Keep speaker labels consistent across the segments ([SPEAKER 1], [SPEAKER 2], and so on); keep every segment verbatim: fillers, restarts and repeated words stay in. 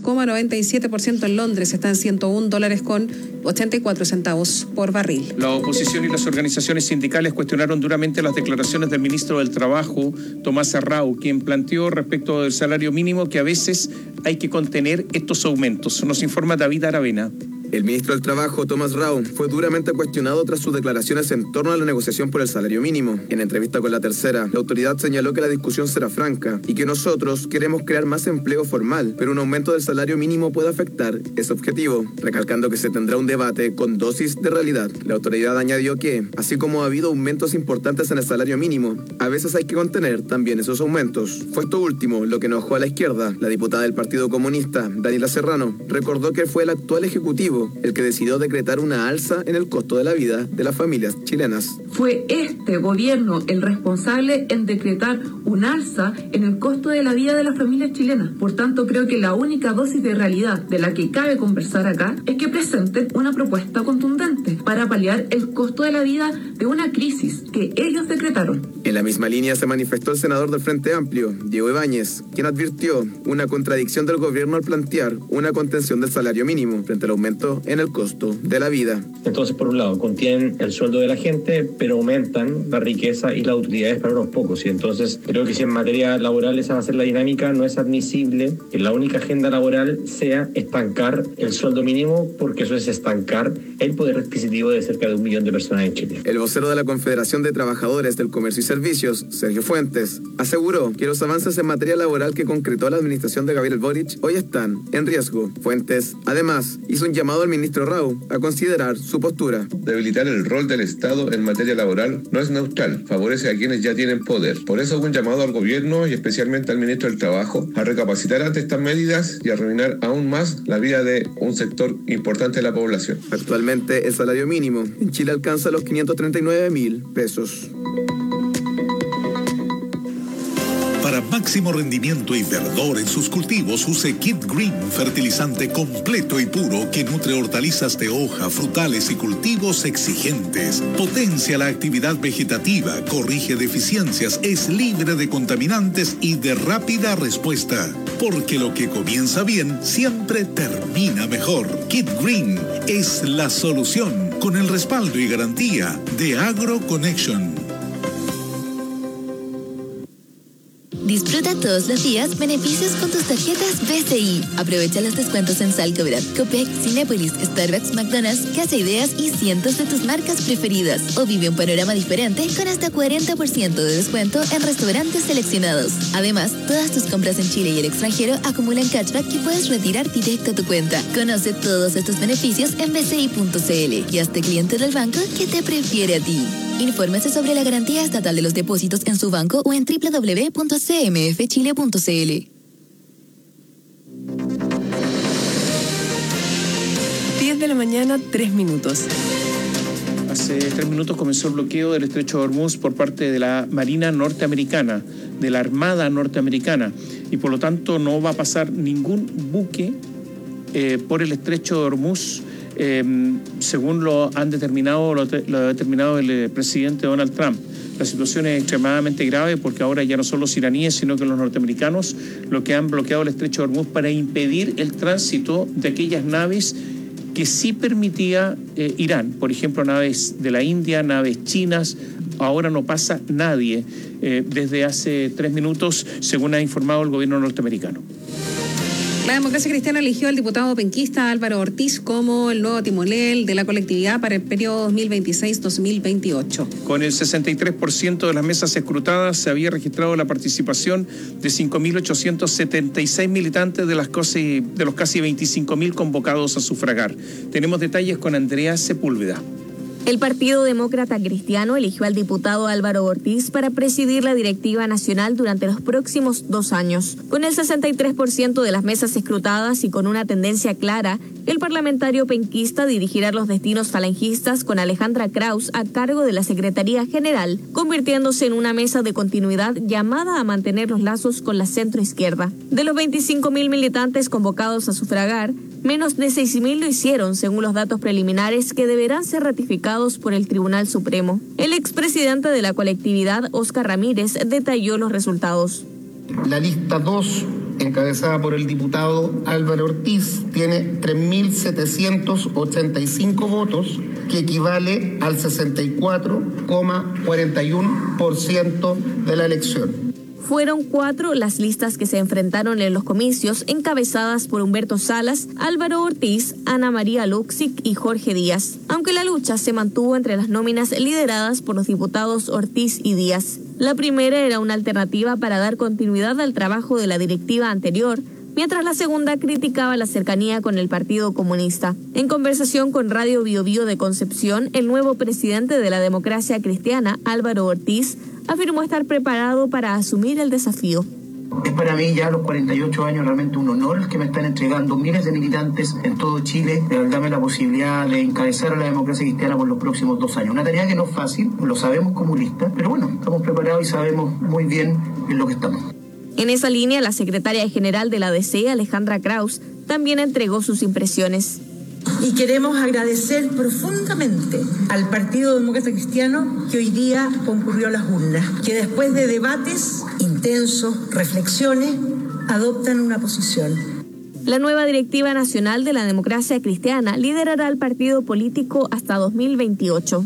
[SPEAKER 1] coma noventa y siete por ciento en Londres, está en ciento un dólares con ochenta y cuatro centavos por barril.
[SPEAKER 2] La oposición y las organizaciones sindicales cuestionaron duramente las declaraciones del ministro del Trabajo, Tomás Arrau, quien planteó respecto del salario mínimo que a veces hay que contener estos aumentos. Nos informa David Aravena.
[SPEAKER 3] El ministro del Trabajo, Tomás Arrau, fue duramente cuestionado tras sus declaraciones en torno a la negociación por el salario mínimo. En entrevista con La Tercera, la autoridad señaló que la discusión será franca y que nosotros queremos crear más empleo formal, pero un aumento del salario mínimo puede afectar ese objetivo, recalcando que se tendrá un debate con dosis de realidad. La autoridad añadió que, así como ha habido aumentos importantes en el salario mínimo, a veces hay que contener también esos aumentos. Fue esto último lo que enojó a la izquierda. La diputada del Partido Comunista, Daniela Serrano, recordó que fue el actual ejecutivo el que decidió decretar una alza en el costo de la vida de las familias chilenas.
[SPEAKER 4] Fue este gobierno el responsable en decretar un alza en el costo de la vida de las familias chilenas. Por tanto, creo que la única dosis de realidad de la que cabe conversar acá es que presenten una propuesta contundente para paliar el costo de la vida de una crisis que ellos decretaron.
[SPEAKER 3] En la misma línea se manifestó el senador del Frente Amplio, Diego Ibáñez, quien advirtió una contradicción del gobierno al plantear una contención del salario mínimo frente al aumento en el costo de la vida.
[SPEAKER 5] Entonces, por un lado, contienen el sueldo de la gente, pero aumentan la riqueza y las utilidades para unos pocos. Y entonces, creo que si en materia laboral esa va a ser la dinámica, no es admisible que la única agenda laboral sea estancar el sueldo mínimo, porque eso es estancar el poder adquisitivo de cerca de un millón de personas en Chile.
[SPEAKER 3] El vocero de la Confederación de Trabajadores del Comercio y Servicios, Sergio Fuentes, aseguró que los avances en materia laboral que concretó la administración de Gabriel Boric hoy están en riesgo. Fuentes, además, hizo un llamado al ministro Arrau a considerar su postura.
[SPEAKER 6] Debilitar el rol del Estado en materia laboral no es neutral, favorece a quienes ya tienen poder. Por eso hago un llamado al gobierno y especialmente al ministro del Trabajo a recapacitar ante estas medidas y arruinar aún más la vida de un sector importante de la población.
[SPEAKER 3] Actualmente el salario mínimo en Chile alcanza los quinientos treinta y nueve mil pesos.
[SPEAKER 7] Para máximo rendimiento y verdor en sus cultivos, use Kid Green, fertilizante completo y puro que nutre hortalizas de hoja, frutales y cultivos exigentes. Potencia la actividad vegetativa, corrige deficiencias, es libre de contaminantes y de rápida respuesta. Porque lo que comienza bien siempre termina mejor. Kid Green es la solución con el respaldo y garantía de AgroConnection.
[SPEAKER 8] Disfruta todos los días beneficios con tus tarjetas B C I. Aprovecha los descuentos en Salcobrat, Copec, Cinépolis, Starbucks, McDonald's, Casa Ideas y cientos de tus marcas preferidas. O vive un panorama diferente con hasta cuarenta por ciento de descuento en restaurantes seleccionados. Además, todas tus compras en Chile y el extranjero acumulan cashback que puedes retirar directo a tu cuenta. Conoce todos estos beneficios en b c i punto c l y hazte cliente del banco que te prefiere a ti. Infórmese sobre la garantía estatal de los depósitos en su banco o en w w w punto c m f chile punto c l.
[SPEAKER 9] diez de la mañana, tres minutos.
[SPEAKER 2] Hace tres minutos comenzó el bloqueo del estrecho de Hormuz por parte de la Marina norteamericana, de la Armada norteamericana, y por lo tanto no va a pasar ningún buque eh, por el estrecho de Hormuz. Eh, según lo han determinado, lo, lo ha determinado el eh, presidente Donald Trump. La situación es extremadamente grave porque ahora ya no son los iraníes, sino que los norteamericanos lo que han bloqueado el estrecho de Hormuz para impedir el tránsito de aquellas naves que sí permitía eh, Irán. Por ejemplo, naves de la India, naves chinas. Ahora no pasa nadie eh, desde hace tres minutos, según ha informado el gobierno norteamericano.
[SPEAKER 1] La Democracia Cristiana eligió al diputado penquista Álvaro Ortiz como el nuevo timonel de la colectividad para el periodo dos mil veintiséis dos mil veintiocho.
[SPEAKER 2] Con el sesenta y tres por ciento de las mesas escrutadas se había registrado la participación de cinco mil ochocientos setenta y seis militantes de, las casi, de los casi veinticinco mil convocados a sufragar. Tenemos detalles con Andrea Sepúlveda.
[SPEAKER 10] El Partido Demócrata Cristiano eligió al diputado Álvaro Ortiz para presidir la directiva nacional durante los próximos dos años. Con el sesenta y tres por ciento de las mesas escrutadas y con una tendencia clara, el parlamentario penquista dirigirá los destinos falangistas con Alejandra Kraus a cargo de la Secretaría General, convirtiéndose en una mesa de continuidad llamada a mantener los lazos con la centroizquierda. De los veinticinco mil militantes convocados a sufragar, menos de seis mil lo hicieron, según los datos preliminares que deberán ser ratificados por el Tribunal Supremo. El expresidente de la colectividad, Óscar Ramírez, detalló los resultados.
[SPEAKER 11] La lista dos encabezada por el diputado Álvaro Ortiz, tiene tres mil setecientos ochenta y cinco votos, que equivale al sesenta y cuatro coma cuarenta y uno por ciento de la elección.
[SPEAKER 10] Fueron cuatro las listas que se enfrentaron en los comicios, encabezadas por Humberto Salas, Álvaro Ortiz, Ana María Luxic y Jorge Díaz, aunque la lucha se mantuvo entre las nóminas lideradas por los diputados Ortiz y Díaz. La primera era una alternativa para dar continuidad al trabajo de la directiva anterior, mientras la segunda criticaba la cercanía con el Partido Comunista. En conversación con Radio Bio Bio de Concepción, el nuevo presidente de la Democracia Cristiana, Álvaro Ortiz, afirmó estar preparado para asumir el desafío.
[SPEAKER 12] Es para mí ya a los cuarenta y ocho años realmente un honor el que me están entregando miles de militantes en todo Chile, de darme la posibilidad de encabezar a la democracia cristiana por los próximos dos años. Una tarea que no es fácil, lo sabemos comunistas, pero bueno, estamos preparados y sabemos muy bien en lo que estamos.
[SPEAKER 10] En esa línea, la secretaria general de la D C, Alejandra Kraus, también entregó sus impresiones.
[SPEAKER 13] Y queremos agradecer profundamente al Partido Demócrata Cristiano que hoy día concurrió a las urnas, que después de debates intensos, reflexiones, adoptan una posición.
[SPEAKER 10] La nueva directiva nacional de la Democracia Cristiana liderará al partido político hasta dos mil veintiocho.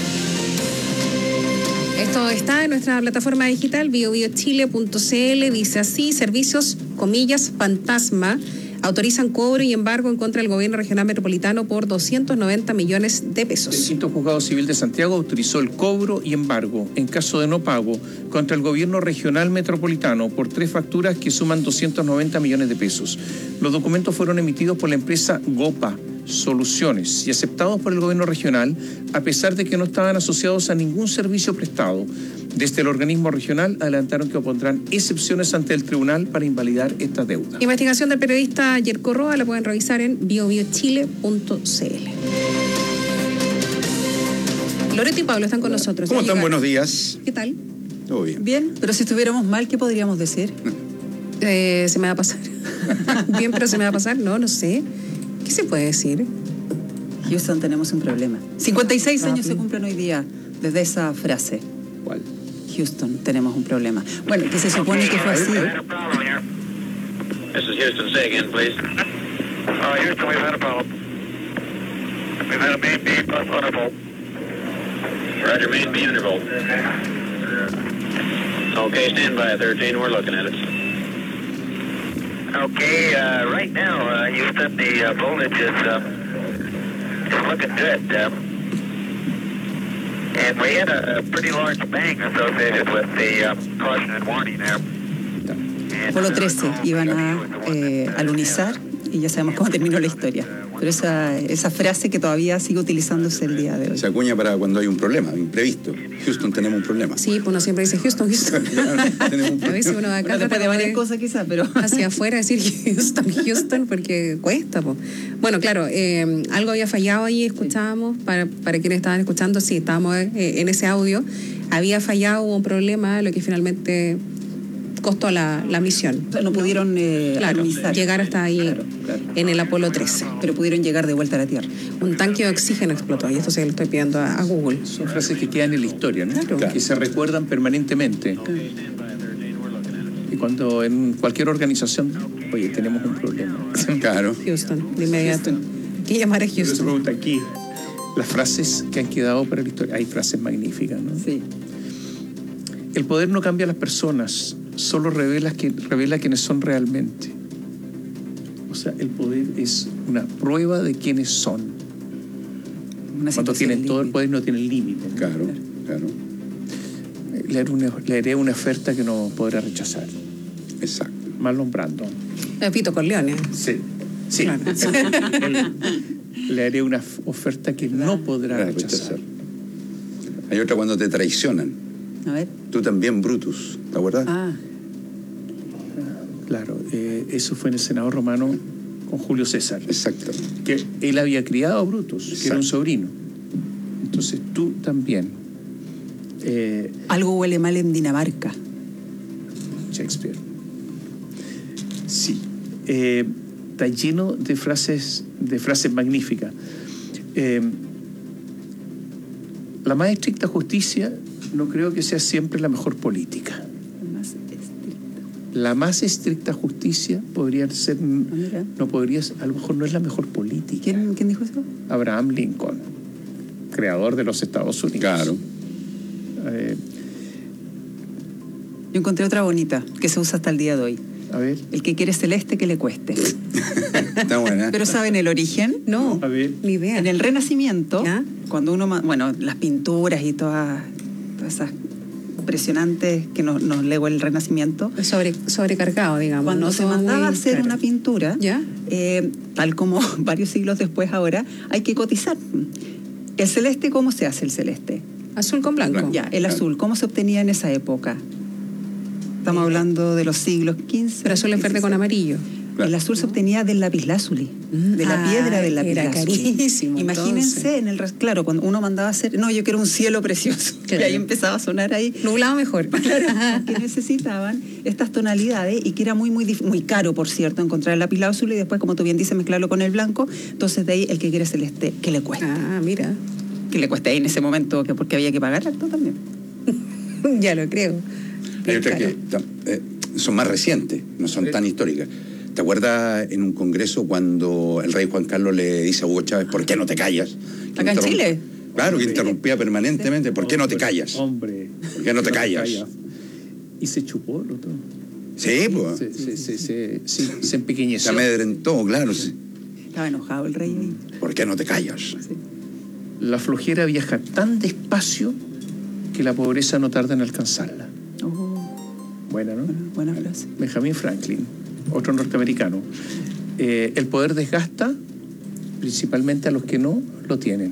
[SPEAKER 1] Esto está en nuestra plataforma digital bio bio chile punto c l. Dice así: servicios, comillas, fantasma, autorizan cobro y embargo en contra del gobierno regional metropolitano por doscientos noventa millones de pesos.
[SPEAKER 2] El quinto Juzgado Civil de Santiago autorizó el cobro y embargo en caso de no pago contra el gobierno regional metropolitano por tres facturas que suman doscientos noventa millones de pesos. Los documentos fueron emitidos por la empresa Gopa Soluciones y aceptados por el gobierno regional, a pesar de que no estaban asociados a ningún servicio prestado. Desde el organismo regional adelantaron que opondrán excepciones ante el tribunal para invalidar esta deuda.
[SPEAKER 1] Investigación del periodista Yerko Roa la pueden revisar en bio bio chile punto c l. Loreto y Pablo están con nosotros.
[SPEAKER 14] ¿Cómo están? Buenos días.
[SPEAKER 1] ¿Qué tal?
[SPEAKER 14] Todo bien.
[SPEAKER 15] Bien, pero si estuviéramos mal, ¿qué podríamos decir?
[SPEAKER 1] Eh, se me va a pasar. Bien, pero se me va a pasar. No, no sé. ¿Qué se puede decir?
[SPEAKER 15] Houston, tenemos un problema. cincuenta y seis
[SPEAKER 1] Ah,
[SPEAKER 15] años
[SPEAKER 1] sí.
[SPEAKER 15] se cumplen hoy día desde esa frase.
[SPEAKER 14] ¿Cuál?
[SPEAKER 15] Houston, tenemos un problema. Bueno, que se supone que fue así.
[SPEAKER 16] This is Houston. Say again, please. Uh, Houston, we've had a problem. We've had a main beam plus undervolt. Roger, main beam undervolt. Okay, stand by, thirteen. We're looking at it. Okay, uh, right now, uh, Houston, the uh, voltage is, uh, is looking good. Uh, and we had a, a pretty large bang associated with the uh, caution and warning there.
[SPEAKER 15] Polo trece iban a eh, alunizar y ya sabemos cómo terminó la historia. Pero esa, esa frase que todavía sigue utilizándose el día de hoy.
[SPEAKER 14] Se acuña para cuando hay un problema, imprevisto. Houston, tenemos un problema.
[SPEAKER 1] Sí, pues uno siempre dice Houston, Houston. A veces uno de acá
[SPEAKER 15] Bueno, después de varias cosas quizás, pero...
[SPEAKER 1] hacia afuera decir Houston, Houston, porque cuesta, po. Bueno, claro, eh, algo había fallado ahí, escuchábamos, para, para quienes estaban escuchando, sí, estábamos eh, en ese audio, había fallado, hubo un problema, lo que finalmente costó la, la misión.
[SPEAKER 15] O sea, no pudieron eh,
[SPEAKER 1] claro,
[SPEAKER 15] alunizar.
[SPEAKER 1] llegar hasta ahí
[SPEAKER 15] Claro, claro.
[SPEAKER 1] en el Apolo trece.
[SPEAKER 15] Pero pudieron llegar de vuelta a la Tierra.
[SPEAKER 1] Un tanque de oxígeno explotó, y esto se lo estoy pidiendo a, a Google.
[SPEAKER 2] Son frases que quedan en la historia, ¿no?
[SPEAKER 1] Claro.
[SPEAKER 2] Que se recuerdan permanentemente. Y cuando en cualquier organización, oye, tenemos un problema.
[SPEAKER 14] Claro.
[SPEAKER 1] Houston, de inmediato. ¿Qué llamar a
[SPEAKER 2] Yo les
[SPEAKER 1] Houston?
[SPEAKER 2] pregunto aquí, las frases que han quedado para la historia. Hay frases magníficas, ¿no?
[SPEAKER 15] Sí.
[SPEAKER 2] El poder no cambia a las personas, solo revela, que, revela quiénes son realmente. O sea, el poder es una prueba de quiénes son.
[SPEAKER 15] Una
[SPEAKER 2] Cuando
[SPEAKER 15] situación
[SPEAKER 2] tienen todo el
[SPEAKER 15] límite.
[SPEAKER 2] poder no tienen límite. ¿no?
[SPEAKER 14] Claro, claro.
[SPEAKER 2] Le haré, una, le haré una oferta que no podrá rechazar.
[SPEAKER 14] Exacto.
[SPEAKER 2] Marlon Brando.
[SPEAKER 1] Eh, Pito Corleone.
[SPEAKER 2] Sí. Sí.
[SPEAKER 1] Claro.
[SPEAKER 2] Le haré una f- oferta que no podrá
[SPEAKER 14] Para
[SPEAKER 2] rechazar.
[SPEAKER 14] rechazar. Hay otra cuando te traicionan.
[SPEAKER 15] A ver.
[SPEAKER 14] Tú también, Brutus. ¿Te acuerdas?
[SPEAKER 15] Ah,
[SPEAKER 2] Claro, eh, eso fue en el Senado romano con Julio César.
[SPEAKER 14] Exacto.
[SPEAKER 2] Que él había criado a Brutus, que era
[SPEAKER 14] Exacto.
[SPEAKER 2] un sobrino. Entonces tú también. Eh,
[SPEAKER 15] algo huele mal en Dinamarca.
[SPEAKER 2] Shakespeare. Sí. Eh, está lleno de frases, de frases magníficas. Eh, la más estricta justicia no creo que sea siempre la mejor política.
[SPEAKER 15] Más estricta.
[SPEAKER 2] La más estricta justicia podría ser, ah, no podría, a lo mejor no es la mejor política.
[SPEAKER 15] ¿Quién, ¿quién dijo eso?
[SPEAKER 2] Abraham Lincoln, creador de los Estados Unidos.
[SPEAKER 14] Claro.
[SPEAKER 2] Eh,
[SPEAKER 15] Yo encontré otra bonita que se usa hasta el día de hoy.
[SPEAKER 2] A ver.
[SPEAKER 15] El que quiere celeste, que le cueste.
[SPEAKER 14] Está buena.
[SPEAKER 15] Pero ¿saben el origen?
[SPEAKER 1] No,
[SPEAKER 2] a ver.
[SPEAKER 1] Ni idea.
[SPEAKER 15] En el Renacimiento, ¿ya? Cuando uno, bueno, las pinturas y todas, todas esas impresionantes que nos, nos legó el Renacimiento.
[SPEAKER 1] Sobre, sobrecargado, digamos.
[SPEAKER 15] Cuando
[SPEAKER 1] no
[SPEAKER 15] se mandaba a hacer
[SPEAKER 1] claro.
[SPEAKER 15] una pintura,
[SPEAKER 1] ¿ya?
[SPEAKER 15] Eh, tal como varios siglos después ahora, hay que cotizar. ¿El celeste cómo se hace el celeste?
[SPEAKER 1] Azul con blanco.
[SPEAKER 15] Ya, el azul, ¿cómo se obtenía en esa época? Estamos hablando de los siglos quince.
[SPEAKER 1] Pero azul en verde con amarillo.
[SPEAKER 15] El azul se obtenía del lapislázuli, de la
[SPEAKER 1] ah,
[SPEAKER 15] piedra del
[SPEAKER 1] era
[SPEAKER 15] lapislázuli.
[SPEAKER 1] carísimo.
[SPEAKER 15] Imagínense,
[SPEAKER 1] entonces.
[SPEAKER 15] en el claro, cuando uno mandaba a hacer, no, yo quiero un cielo precioso. Claro. Y ahí empezaba a sonar ahí.
[SPEAKER 1] Nublado mejor.
[SPEAKER 15] Claro, que necesitaban estas tonalidades y que era muy, muy, muy caro, por cierto, encontrar el lapislázuli y después, como tú bien dices, mezclarlo con el blanco. Entonces, de ahí el que quiere celeste, que le cueste.
[SPEAKER 1] Ah, mira.
[SPEAKER 15] Que le cueste ahí en ese momento, que porque había que pagar harto también.
[SPEAKER 1] Ya lo creo.
[SPEAKER 14] Hay otras que eh, son más recientes, no son tan históricas. ¿Te acuerdas en un congreso cuando el rey Juan Carlos le dice a Hugo Chávez, ¿por qué no te callas?
[SPEAKER 15] ¿Acá en Chile?
[SPEAKER 14] Claro, que interrumpía permanentemente. ¿Por qué no te callas?
[SPEAKER 2] Hombre.
[SPEAKER 14] ¿Por qué no te callas?
[SPEAKER 2] Y se chupó el otro.
[SPEAKER 14] Sí, pues.
[SPEAKER 2] Se, se, se, se, se, se empequeñeció.
[SPEAKER 14] Se amedrentó, claro. Sí.
[SPEAKER 15] Estaba enojado el rey ahí.
[SPEAKER 14] ¿Por qué no te callas?
[SPEAKER 15] Sí.
[SPEAKER 2] La flojera viaja tan despacio que la pobreza no tarda en alcanzarla.
[SPEAKER 15] Oh.
[SPEAKER 2] Buena, ¿no?
[SPEAKER 15] Buena, buena frase.
[SPEAKER 2] Benjamin Franklin, otro norteamericano. Eh, el poder desgasta principalmente a los que no lo tienen.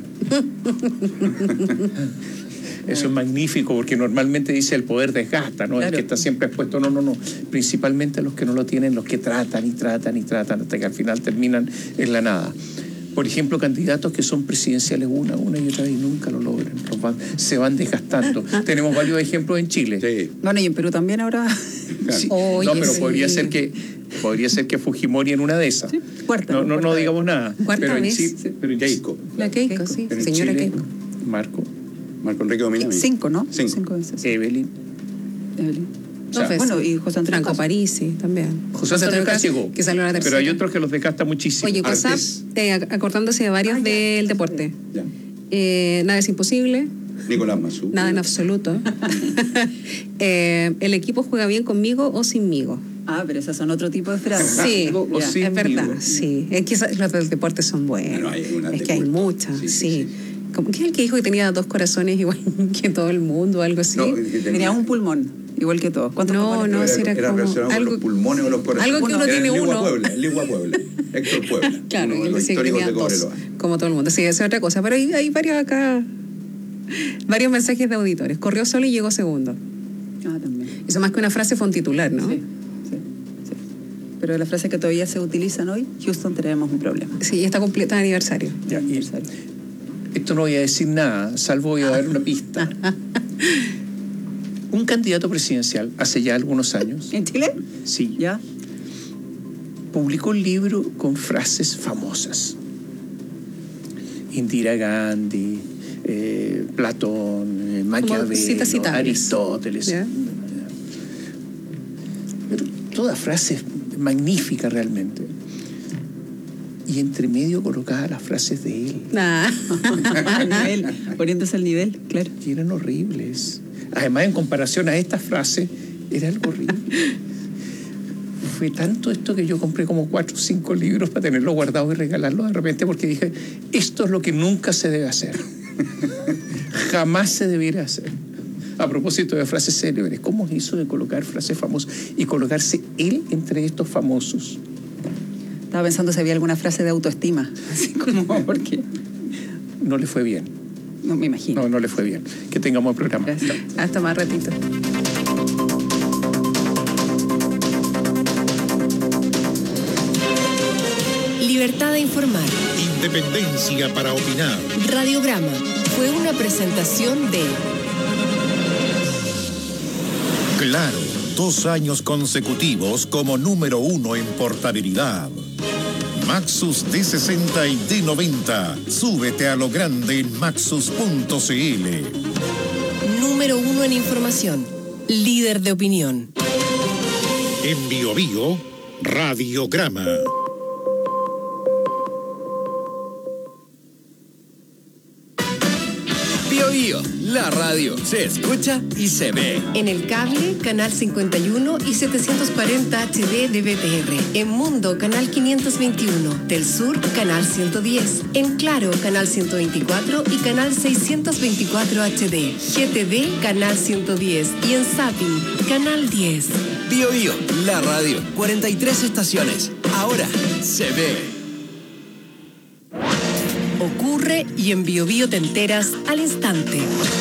[SPEAKER 2] Eso es magnífico, porque normalmente dice el poder desgasta, ¿no? Claro. El que está siempre expuesto. No, no, no. Principalmente a los que no lo tienen, los que tratan y tratan y tratan hasta que al final terminan en la nada. Por ejemplo, candidatos que son presidenciales una, una y otra vez y nunca lo logran. Los van, se van desgastando. Tenemos varios ejemplos en Chile.
[SPEAKER 14] Sí.
[SPEAKER 15] Bueno, y en Perú también ahora.
[SPEAKER 2] Sí.
[SPEAKER 1] Oye,
[SPEAKER 2] no, pero
[SPEAKER 1] sí.
[SPEAKER 2] podría ser que podría ser que Fujimori en una de esas.
[SPEAKER 15] Sí. Cuarta,
[SPEAKER 2] no, no,
[SPEAKER 15] cuarta
[SPEAKER 2] no digamos nada.
[SPEAKER 1] Cuarta
[SPEAKER 2] pero en
[SPEAKER 1] vez.
[SPEAKER 2] sí, pero en Keiko.
[SPEAKER 1] La Keiko, sí.
[SPEAKER 2] Pero en
[SPEAKER 1] Señora
[SPEAKER 2] Chile,
[SPEAKER 1] Keiko.
[SPEAKER 2] Marco.
[SPEAKER 14] Marco Enrique Dominami.
[SPEAKER 15] Cinco, ¿no?
[SPEAKER 14] Cinco.
[SPEAKER 15] Cinco veces.
[SPEAKER 2] Evelyn.
[SPEAKER 15] Evelyn.
[SPEAKER 2] O sea,
[SPEAKER 15] no, bueno, y José Antonio
[SPEAKER 1] Franco Parisi también.
[SPEAKER 2] José Antonio Cas llegó.
[SPEAKER 1] Que salió a la tercera.
[SPEAKER 2] Pero hay otros que los desgasta muchísimo.
[SPEAKER 1] Oye, WhatsApp, eh, acordándose de varios ah, del deporte.
[SPEAKER 14] Ya.
[SPEAKER 1] Eh, nada es imposible.
[SPEAKER 14] Nicolás Mazú.
[SPEAKER 1] Nada en absoluto. eh, el equipo juega bien conmigo o sinmigo.
[SPEAKER 15] Ah, pero esas son otro tipo de frases.
[SPEAKER 1] Sí,
[SPEAKER 2] o
[SPEAKER 1] ya,
[SPEAKER 2] sin
[SPEAKER 1] es verdad.
[SPEAKER 2] migo.
[SPEAKER 1] Sí, es que los del deporte son buenos.
[SPEAKER 14] Bueno, hay una
[SPEAKER 1] es
[SPEAKER 14] de
[SPEAKER 1] que hay
[SPEAKER 14] deporte.
[SPEAKER 1] muchas, sí.
[SPEAKER 14] Sí,
[SPEAKER 1] sí.
[SPEAKER 14] sí, sí.
[SPEAKER 1] Como que es el que dijo que tenía dos corazones igual que todo el mundo, algo así.
[SPEAKER 14] No, que tenía-
[SPEAKER 15] Tenía un pulmón, igual que todos. ¿Cuántos
[SPEAKER 1] No,
[SPEAKER 15] pulmones?
[SPEAKER 1] no,
[SPEAKER 14] era,
[SPEAKER 1] sí era
[SPEAKER 14] era
[SPEAKER 1] como
[SPEAKER 14] relacionado
[SPEAKER 1] algo-
[SPEAKER 14] con los pulmones o los corazones.
[SPEAKER 1] algo que uno
[SPEAKER 14] Era
[SPEAKER 1] tiene
[SPEAKER 14] el Ligua
[SPEAKER 1] uno.
[SPEAKER 14] Puebla, el Ligua Puebla. Héctor Puebla.
[SPEAKER 1] Claro,
[SPEAKER 14] uno de
[SPEAKER 1] él
[SPEAKER 14] los
[SPEAKER 1] decía que
[SPEAKER 14] históricos
[SPEAKER 1] tenía
[SPEAKER 14] de
[SPEAKER 1] dos,
[SPEAKER 14] Cobreloa.
[SPEAKER 1] como todo el mundo. Sí, esa es otra cosa. Pero hay, hay varios acá, varios mensajes de auditores. Corrió solo y llegó segundo.
[SPEAKER 15] Ah, también.
[SPEAKER 1] Eso más que una frase fue un titular, ¿no?
[SPEAKER 15] Sí, sí, sí. Pero la frase que todavía se utilizan hoy, Houston, tenemos un problema.
[SPEAKER 1] Sí, y está completa de aniversario.
[SPEAKER 2] Ya, y
[SPEAKER 15] Aniversario.
[SPEAKER 2] esto no voy a decir nada, salvo voy a dar una pista. Un candidato presidencial, hace ya algunos años,
[SPEAKER 15] ¿En Chile?
[SPEAKER 2] sí,
[SPEAKER 15] ¿Ya?
[SPEAKER 2] publicó un libro con frases famosas. Indira Gandhi, eh, Platón, eh, Maquiavelo,
[SPEAKER 1] citas citables.
[SPEAKER 2] Aristóteles.
[SPEAKER 1] ¿Ya?
[SPEAKER 2] Pero todas frases magníficas realmente. Y entre medio colocaba las frases de él,
[SPEAKER 1] Nah.
[SPEAKER 15] Al nivel, poniéndose al nivel, claro.
[SPEAKER 2] que eran horribles. Además, en comparación a estas frases, era algo horrible. Fue tanto esto que yo compré como cuatro o cinco libros para tenerlos guardados y regalarlos de repente, porque dije, esto es lo que nunca se debe hacer. Jamás se debiera hacer. A propósito de frases célebres, ¿cómo hizo de colocar frases famosas y colocarse él entre estos famosos?
[SPEAKER 15] Estaba pensando si había alguna frase de autoestima. Así como, porque.
[SPEAKER 2] No le fue bien.
[SPEAKER 15] No me imagino.
[SPEAKER 2] No, no le fue bien. Que tengamos el programa.
[SPEAKER 15] Gracias.
[SPEAKER 1] Hasta más ratito.
[SPEAKER 17] Libertad de informar.
[SPEAKER 7] Independencia para opinar.
[SPEAKER 17] Radiograma fue una presentación de
[SPEAKER 7] Claro, dos años consecutivos como número uno en portabilidad. Maxus D sesenta y D noventa. Súbete a lo grande en maxus punto c l.
[SPEAKER 17] número uno en información, líder de opinión.
[SPEAKER 7] En Bio Bio, Radiograma.
[SPEAKER 18] Bio Bio, la radio se escucha y se ve.
[SPEAKER 17] En el cable, canal cincuenta y uno y setecientos cuarenta H D de B T R. En Mundo, canal quinientos veintiuno. Del Sur, canal ciento diez. En Claro, canal ciento veinticuatro y canal seiscientos veinticuatro H D. G T V, canal ciento diez. Y en Zapping, canal diez.
[SPEAKER 18] Bio Bio, la radio. cuarenta y tres estaciones. Ahora se ve.
[SPEAKER 17] Ocurre y en Bio Bio te enteras al instante.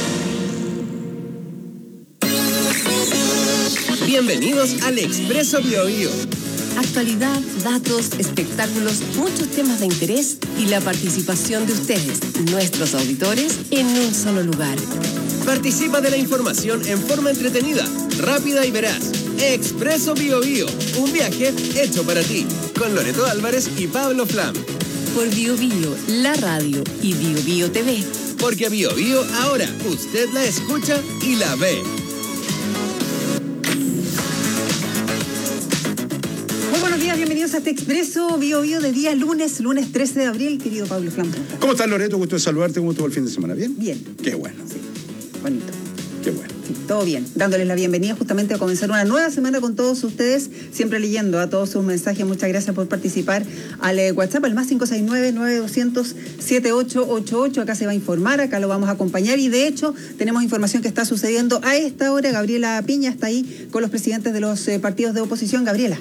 [SPEAKER 18] Bienvenidos al Expreso Bio Bio.
[SPEAKER 17] Actualidad, datos, espectáculos, muchos temas de interés y la participación de ustedes, nuestros auditores, en un solo lugar.
[SPEAKER 18] Participa de la información en forma entretenida, rápida y veraz. Expreso Bio Bio, un viaje hecho para ti, con Loreto Álvarez y Pablo Flam.
[SPEAKER 17] Por Bio Bio, la radio y Bio Bio T V.
[SPEAKER 18] Porque Bio Bio ahora usted la escucha y la ve.
[SPEAKER 15] Muy buenos días, bienvenidos a este Expreso Bio Bio de día lunes, lunes trece de abril, querido Pablo Flam.
[SPEAKER 14] ¿Cómo estás, Loreto? Gusto de saludarte. ¿Cómo estuvo el fin de semana? ¿Bien?
[SPEAKER 15] Bien.
[SPEAKER 14] Qué bueno.
[SPEAKER 15] Sí, bonito.
[SPEAKER 14] Qué bueno.
[SPEAKER 15] Sí, todo bien, dándoles la bienvenida justamente a comenzar una nueva semana con todos ustedes, siempre leyendo a todos sus mensajes. Muchas gracias por participar al eh, WhatsApp, al más cinco seis nueve, nueve dos cero cero, siete ocho ocho ocho. Acá se va a informar, acá lo vamos a acompañar y de hecho tenemos información que está sucediendo a esta hora. Gabriela Piña está ahí con los presidentes de los eh, partidos de oposición. Gabriela.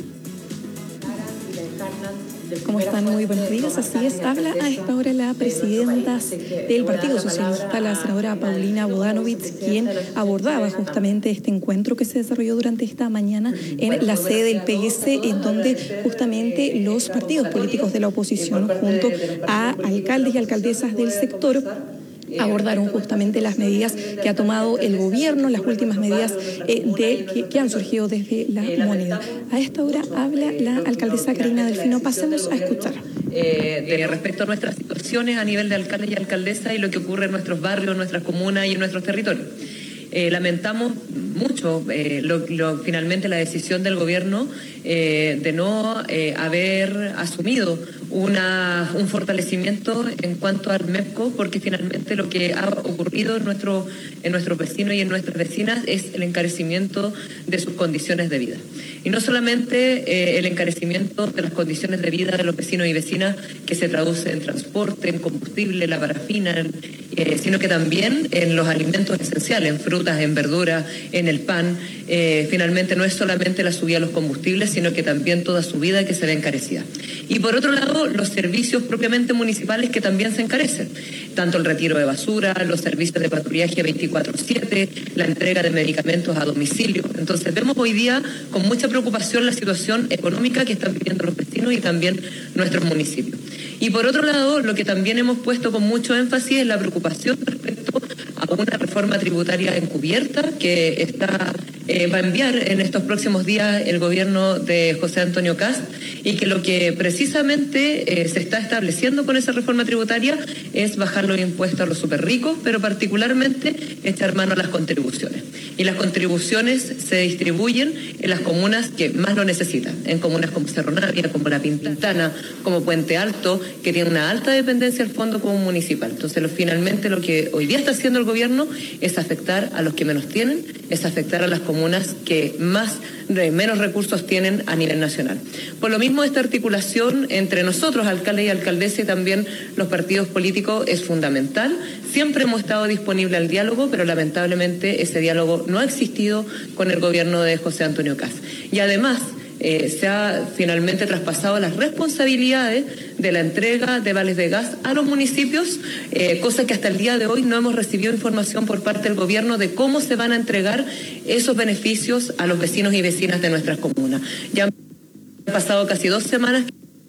[SPEAKER 19] ¿Cómo están? Muy buenos días. Así es, habla a esta hora la presidenta del Partido Socialista, la senadora Paulina Bodanovich, quien abordaba justamente este encuentro que se desarrolló durante esta mañana en la sede del P S, en donde justamente los partidos políticos de la oposición, junto a alcaldes y alcaldesas del sector, abordaron justamente las medidas que ha tomado el gobierno, las últimas medidas eh, de, que, que han surgido desde la moneda. A esta hora habla la alcaldesa Karina Delfino. Pasemos a escuchar.
[SPEAKER 20] Eh, de respecto a nuestras situaciones a nivel de alcaldes y alcaldesas y lo que ocurre en nuestros barrios, nuestras comunas y en nuestros territorios. Eh, lamentamos mucho eh, lo, lo, finalmente la decisión del gobierno eh, de no eh, haber asumido una, un fortalecimiento en cuanto al MEPCO, porque finalmente lo que ha ocurrido en, nuestro, en nuestros vecinos y en nuestras vecinas es el encarecimiento de sus condiciones de vida. Y no solamente eh, el encarecimiento de las condiciones de vida de los vecinos y vecinas que se traduce en transporte, en combustible, la parafina, en, eh, sino que también en los alimentos esenciales, en frutas, en verduras, en el pan. Eh, finalmente no es solamente la subida de los combustibles, sino que también toda su vida que se ve encarecida. Y por otro lado, los servicios propiamente municipales que también se encarecen, tanto el retiro de basura, los servicios de patrullaje veinticuatro siete, la entrega de medicamentos a domicilio. Entonces vemos hoy día con mucha preocupación la situación económica que están viviendo los vecinos y también nuestros municipios. Y por otro lado, lo que también hemos puesto con mucho énfasis es la preocupación respecto a una reforma tributaria encubierta que está eh, va a enviar en estos próximos días el gobierno de José Antonio Kast, y que lo que precisamente eh, se está estableciendo con esa reforma tributaria es bajar los impuestos a los súper ricos, pero particularmente echar mano a las contribuciones. Y las contribuciones se distribuyen en las comunas que más lo necesitan, en comunas como Cerro Navia, como La Pintana, como Puente Alto, que tiene una alta dependencia del fondo común municipal. Entonces, lo, finalmente lo que hoy día está haciendo el gobierno es afectar a los que menos tienen, es afectar a las comunas que más menos recursos tienen a nivel nacional. Por lo mismo, esta articulación entre nosotros, alcaldes y alcaldesas, y también los partidos políticos es fundamental. Siempre hemos estado disponibles al diálogo, pero lamentablemente ese diálogo no ha existido con el gobierno de José Antonio Kast. Y además, Eh, se ha finalmente traspasado las responsabilidades de la entrega de vales de gas a los municipios, eh, cosa que hasta el día de hoy no hemos recibido información por parte del gobierno de cómo se van a entregar esos beneficios a los vecinos y vecinas de nuestras comunas. Ya han pasado casi dos semanas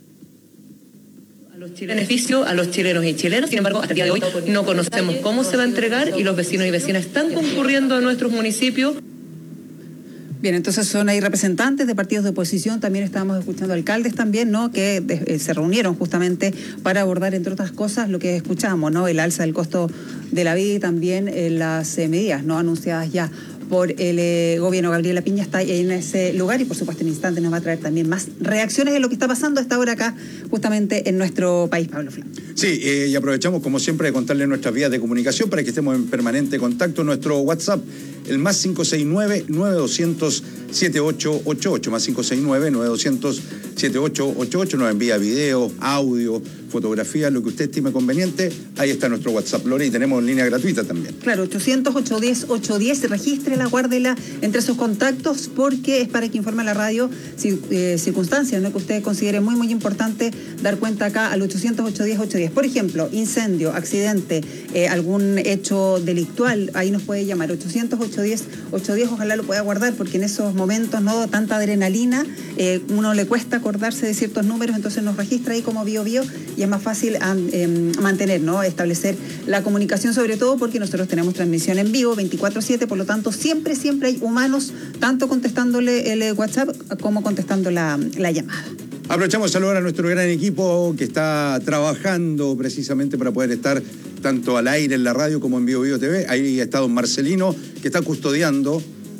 [SPEAKER 20] a los beneficio a los chilenos y chilenas, sin embargo, hasta el día de hoy no conocemos cómo se va a entregar y los vecinos y vecinas están concurriendo a nuestros municipios.
[SPEAKER 15] Bien, entonces son ahí representantes de partidos de oposición, también estábamos escuchando alcaldes también, ¿no?, que de, eh, se reunieron justamente para abordar, entre otras cosas, lo que escuchamos, ¿no?, el alza del costo de la vida y también eh, las eh, medidas no anunciadas ya por el eh, gobierno. Gabriela Piña está en ese lugar y por supuesto en instante nos va a traer también más reacciones de lo que está pasando a esta hora acá justamente en nuestro país, Pablo Flan.
[SPEAKER 14] Sí, eh, y aprovechamos como siempre de contarles nuestras vías de comunicación para que estemos en permanente contacto. Nuestro WhatsApp, el más cinco seis nueve, nueve dos cero cero, siete ocho ocho ocho, más cinco seis nueve, nueve dos cero cero, siete ocho ocho ocho, nos envía video, audio, fotografía, lo que usted estime conveniente. Ahí está nuestro WhatsApp, Lore, y tenemos línea gratuita también.
[SPEAKER 15] Claro, ochocientos, ochocientos diez, ochocientos diez, regístrela, guárdela entre sus contactos porque es para que informe a la radio si, eh, circunstancias, ¿no?, que usted considere muy, muy importante dar cuenta acá al ochocientos, ochocientos diez, ochocientos diez. Por ejemplo, incendio, accidente, eh, algún hecho delictual, ahí nos puede llamar ochocientos, ochocientos diez, ochocientos diez, ojalá lo pueda guardar porque en esos momentos, no tanta adrenalina, eh, uno le cuesta acordarse de ciertos números, entonces nos registra ahí como Bio Bio y es más fácil eh, mantener, ¿no?, establecer la comunicación, sobre todo porque nosotros tenemos transmisión en vivo veinticuatro siete, por lo tanto siempre, siempre hay humanos, tanto contestándole el WhatsApp como contestando la, la llamada.
[SPEAKER 14] Aprovechamos de saludar a nuestro gran equipo que está trabajando precisamente para poder estar tanto al aire en la radio como en Bio Bio T V. Ahí está don Marcelino, que está custodiando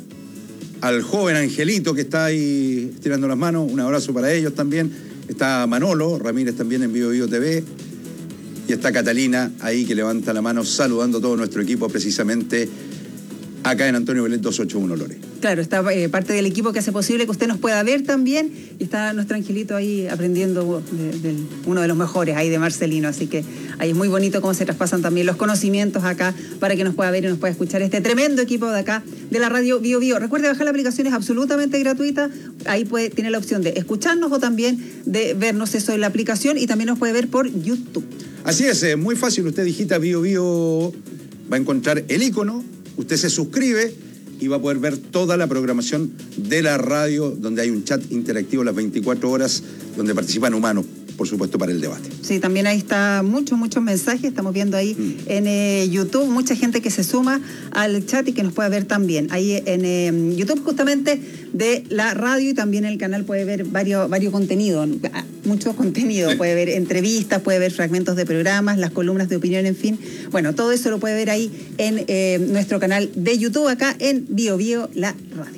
[SPEAKER 14] al joven Angelito, que está ahí estirando las manos. Un abrazo para ellos también. Está Manolo Ramírez también en Bio Bio T V. Y está Catalina ahí, que levanta la mano saludando a todo nuestro equipo precisamente acá en Antonio Velez doscientos ochenta y uno, Lore.
[SPEAKER 15] Claro, está eh, parte del equipo que hace posible que usted nos pueda ver también y está nuestro Angelito ahí aprendiendo de, de uno de los mejores ahí de Marcelino, así que ahí es muy bonito cómo se traspasan también los conocimientos acá para que nos pueda ver y nos pueda escuchar este tremendo equipo de acá de la radio Bio Bio. Recuerde bajar la aplicación, es absolutamente gratuita, ahí puede, tiene la opción de escucharnos o también de vernos eso en la aplicación y también nos puede ver por YouTube.
[SPEAKER 14] Así es, es muy fácil, usted digita Bio Bio, va a encontrar el icono, usted se suscribe y va a poder ver toda la programación de la radio, donde hay un chat interactivo las veinticuatro horas, donde participan humanos, por supuesto, para el debate.
[SPEAKER 15] Sí, también ahí está muchos, muchos mensajes, estamos viendo ahí mm. en eh, YouTube, mucha gente que se suma al chat y que nos puede ver también. Ahí en eh, YouTube justamente de la radio y también en el canal puede ver varios, varios contenidos, mucho contenido, sí. Puede ver entrevistas, puede ver fragmentos de programas, las columnas de opinión, en fin. Bueno, todo eso lo puede ver ahí en eh, nuestro canal de YouTube, acá en Bio Bio, la radio.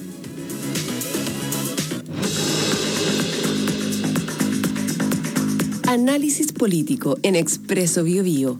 [SPEAKER 17] Análisis político en Expreso Bio Bio.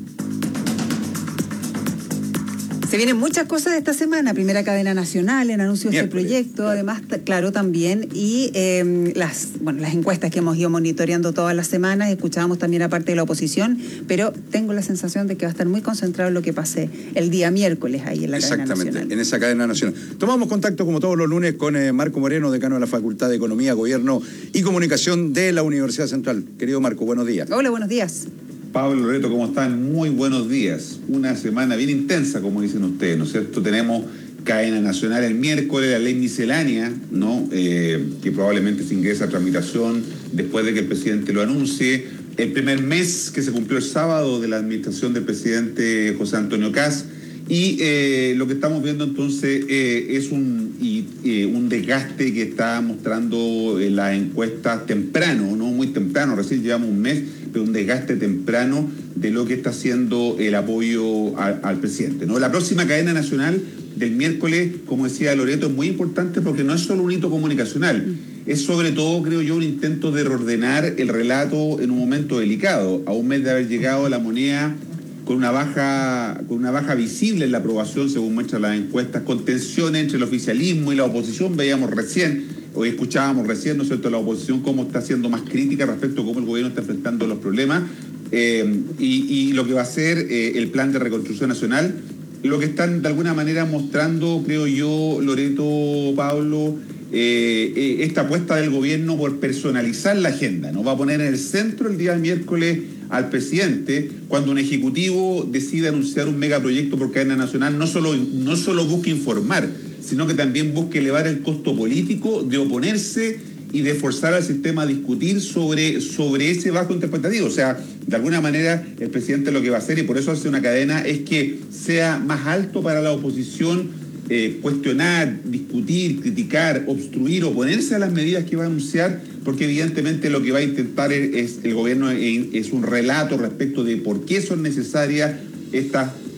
[SPEAKER 15] Se vienen muchas cosas esta semana, primera cadena nacional en anuncio de este proyecto, claro. Además, claro, también, y eh, las, bueno, las encuestas que hemos ido monitoreando todas las semanas, escuchábamos también a parte de la oposición, pero tengo la sensación de que va a estar muy concentrado en lo que pase el día miércoles ahí en la cadena nacional.
[SPEAKER 14] Exactamente, en esa cadena nacional. Tomamos contacto como todos los lunes con eh, Marco Moreno, decano de la Facultad de Economía, Gobierno y Comunicación de la Universidad Central. Querido Marco, buenos días.
[SPEAKER 15] Hola, buenos días.
[SPEAKER 19] Pablo, Loreto, ¿cómo están? Muy buenos días. Una semana bien intensa, como dicen ustedes, ¿no es cierto? Tenemos cadena nacional el miércoles, la ley miscelánea, ¿no? Eh, que probablemente se ingresa a tramitación después de que el presidente lo anuncie. El primer mes que se cumplió el sábado de la administración del presidente José Antonio Kast. Y eh, lo que estamos viendo entonces eh, es un, y, eh, un desgaste que está mostrando eh, las encuestas temprano, no muy temprano, recién llevamos un mes, pero un desgaste temprano de lo que está haciendo el apoyo a, al presidente, ¿no? La próxima cadena nacional del miércoles, como decía Loreto, es muy importante porque no es solo un hito comunicacional, es sobre todo, creo yo, un intento de reordenar el relato en un momento delicado, a un mes de haber llegado a la moneda con una baja con una baja visible en la aprobación, según muestran las encuestas, con tensiones entre el oficialismo y la oposición. Veíamos recién, hoy escuchábamos recién, ¿no es cierto?, la oposición cómo está siendo más crítica respecto a cómo el gobierno está enfrentando los problemas, eh, y, y lo que va a ser eh, el plan de reconstrucción nacional, lo que están de alguna manera mostrando, creo yo, Loreto, Pablo, eh, eh, esta apuesta del gobierno por personalizar la agenda, ¿no? Va a poner en el centro el día miércoles al presidente, cuando un ejecutivo decide anunciar un megaproyecto por cadena nacional, no solo, no solo busca informar, sino que también busca elevar el costo político de oponerse y de forzar al sistema a discutir sobre, sobre ese bajo interpretativo. O sea, de alguna manera el presidente lo que va a hacer, y por eso hace una cadena, es que sea más alto para la oposición eh, cuestionar, discutir, criticar, obstruir, oponerse a las medidas que va a anunciar, porque evidentemente lo que va a intentar es, es el gobierno es, es un relato respecto de por qué son necesarias estas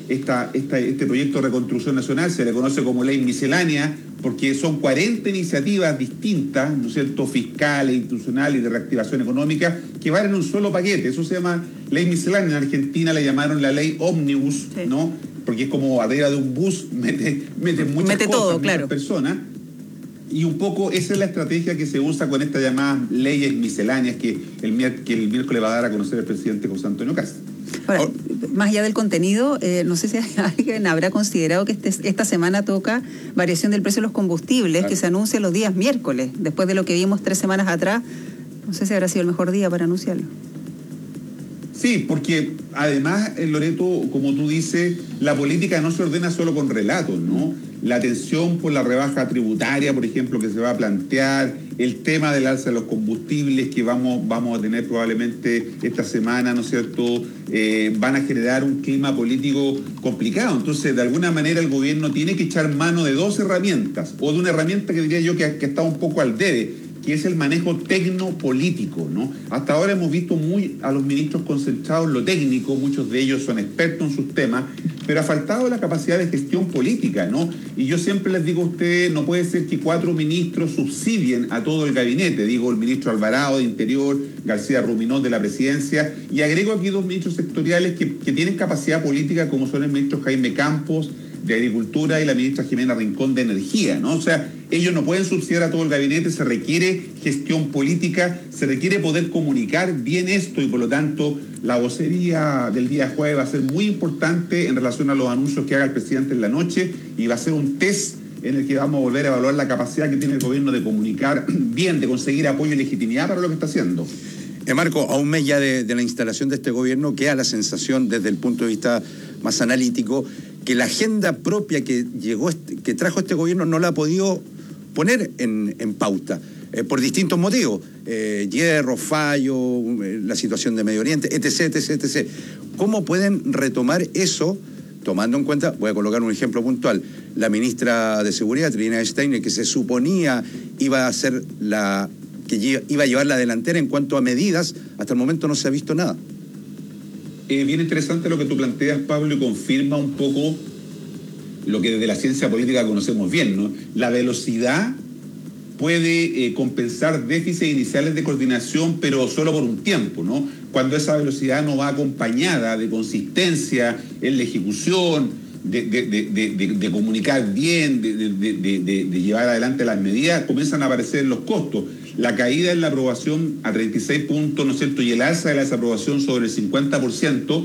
[SPEAKER 21] esta, esta, este proyecto de reconstrucción nacional, se le conoce como ley miscelánea, porque son cuarenta iniciativas distintas, ¿no es cierto?, fiscales, institucionales y de reactivación económica, que van en un solo paquete. Eso se llama ley miscelánea. En Argentina le llamaron la ley ómnibus, sí, ¿no? Porque es como arriba de un bus, mete, mete muchas
[SPEAKER 15] mete
[SPEAKER 21] cosas,
[SPEAKER 15] todo,
[SPEAKER 21] muchas
[SPEAKER 15] claro.
[SPEAKER 21] personas. Y un poco esa es la estrategia que se usa con estas llamadas leyes misceláneas que el, que el miércoles va a dar a conocer el presidente José Antonio Kast.
[SPEAKER 15] Ahora, Ahora, más allá del contenido, eh, no sé si alguien habrá considerado que este, esta semana toca variación del precio de los combustibles, claro, que se anuncia los días miércoles, después de lo que vimos tres semanas atrás. No sé si habrá sido el mejor día para anunciarlo.
[SPEAKER 21] Sí, porque además, Loreto, como tú dices, la política no se ordena solo con relatos, ¿no? La atención por la rebaja tributaria, por ejemplo, que se va a plantear, el tema del alza de los combustibles que vamos, vamos a tener probablemente esta semana, ¿no es cierto?, eh, van a generar un clima político complicado. Entonces, de alguna manera, el gobierno tiene que echar mano de dos herramientas, o de una herramienta que diría yo que, que está un poco al debe, que es el manejo tecnopolítico, ¿no? Hasta ahora hemos visto muy a los ministros concentrados en lo técnico, muchos de ellos son expertos en sus temas, pero ha faltado la capacidad de gestión política, ¿no? Y yo siempre les digo a ustedes, no puede ser que cuatro ministros subsidien a todo el gabinete, digo el ministro Alvarado de Interior, García Ruminot de la Presidencia, y agrego aquí dos ministros sectoriales que, que tienen capacidad política, como son el ministro Jaime Campos de Agricultura y la ministra Jimena Rincón de Energía, ¿no? O sea, ellos no pueden subsidiar a todo el gabinete, se requiere gestión política, se requiere poder comunicar bien esto, y por lo tanto la vocería del día jueves va a ser muy importante en relación a los anuncios que haga el presidente en la noche, y va a ser un test en el que vamos a volver a evaluar la capacidad que tiene el gobierno de comunicar bien, de conseguir apoyo y legitimidad para lo que está haciendo.
[SPEAKER 14] Eh, Marco, a un mes ya de, de la instalación de este gobierno, queda la sensación desde el punto de vista más analítico que la agenda propia que llegó este, que trajo este gobierno no la ha podido poner en, en pauta, eh, por distintos motivos, eh, hierro, fallo, eh, la situación de Medio Oriente, etc, etc, etcétera. ¿Cómo pueden retomar eso, tomando en cuenta, voy a colocar un ejemplo puntual, la ministra de Seguridad, Trinidad Steiner, que se suponía iba a ser la que iba a llevar la delantera en cuanto a medidas, hasta el momento no se ha visto nada?
[SPEAKER 21] Eh, bien interesante lo que tú planteas, Pablo, y confirma un poco lo que desde la ciencia política conocemos bien, ¿no? La velocidad puede eh, compensar déficits iniciales de coordinación, pero solo por un tiempo, ¿no? Cuando esa velocidad no va acompañada de consistencia en la ejecución, de, de, de, de, de, de comunicar bien, de, de, de, de, de llevar adelante las medidas, comienzan a aparecer los costos. La caída en la aprobación a treinta y seis puntos, ¿no es cierto?, y el alza de la desaprobación sobre el cincuenta por ciento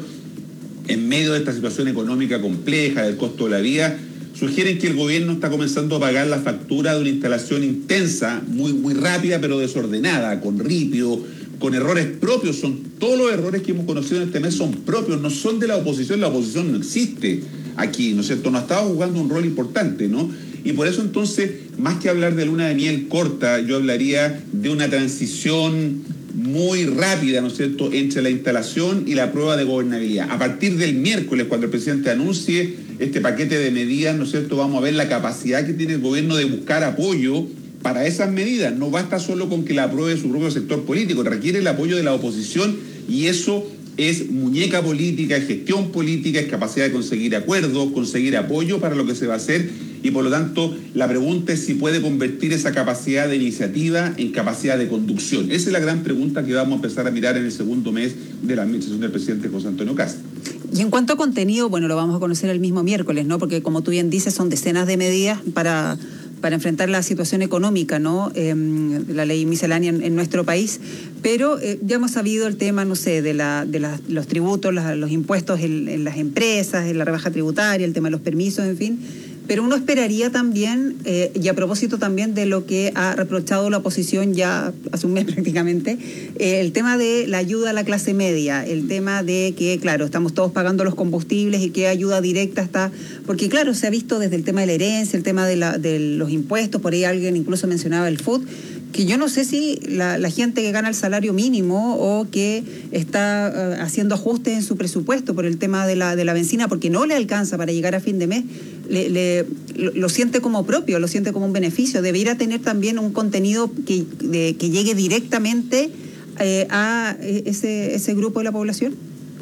[SPEAKER 21] en medio de esta situación económica compleja, del costo de la vida, sugieren que el gobierno está comenzando a pagar la factura de una instalación intensa, muy, muy rápida, pero desordenada, con ripio, con errores propios. Son todos los errores que hemos conocido en este mes son propios, no son de la oposición. La oposición no existe aquí, ¿no es cierto?, no ha estado jugando un rol importante, ¿no? Y por eso entonces, más que hablar de luna de miel corta, yo hablaría de una transición muy rápida, ¿no es cierto?, entre la instalación y la prueba de gobernabilidad. A partir del miércoles, cuando el presidente anuncie este paquete de medidas, ¿no es cierto?, vamos a ver la capacidad que tiene el gobierno de buscar apoyo para esas medidas. No basta solo con que la apruebe su propio sector político, requiere el apoyo de la oposición, y eso es muñeca política, es gestión política, es capacidad de conseguir acuerdos, conseguir apoyo para lo que se va a hacer, y por lo tanto la pregunta es si puede convertir esa capacidad de iniciativa en capacidad de conducción. Esa es la gran pregunta que vamos a empezar a mirar en el segundo mes de la administración del presidente José Antonio Kast.
[SPEAKER 15] Y en cuanto a contenido, bueno, lo vamos a conocer el mismo miércoles, ¿no? Porque como tú bien dices, son decenas de medidas para... para enfrentar la situación económica, ¿no? Eh, la ley miscelánea en, en nuestro país, pero eh, ya hemos sabido el tema, no sé, de, la, de la, los tributos, la, los impuestos en, en las empresas, en la rebaja tributaria, el tema de los permisos, en fin. Pero uno esperaría también, eh, y a propósito también de lo que ha reprochado la oposición ya hace un mes prácticamente, eh, el tema de la ayuda a la clase media, el tema de que, claro, estamos todos pagando los combustibles y qué ayuda directa está, porque claro, se ha visto desde el tema de la herencia, el tema de, la, de los impuestos, por ahí alguien incluso mencionaba el F U D, que yo no sé si la, la gente que gana el salario mínimo o que está uh, haciendo ajustes en su presupuesto por el tema de la, de la benzina, porque no le alcanza para llegar a fin de mes, le, le, lo, lo siente como propio, lo siente como un beneficio. Debería tener también un contenido que, de, que llegue directamente eh, a ese, ese grupo de la población.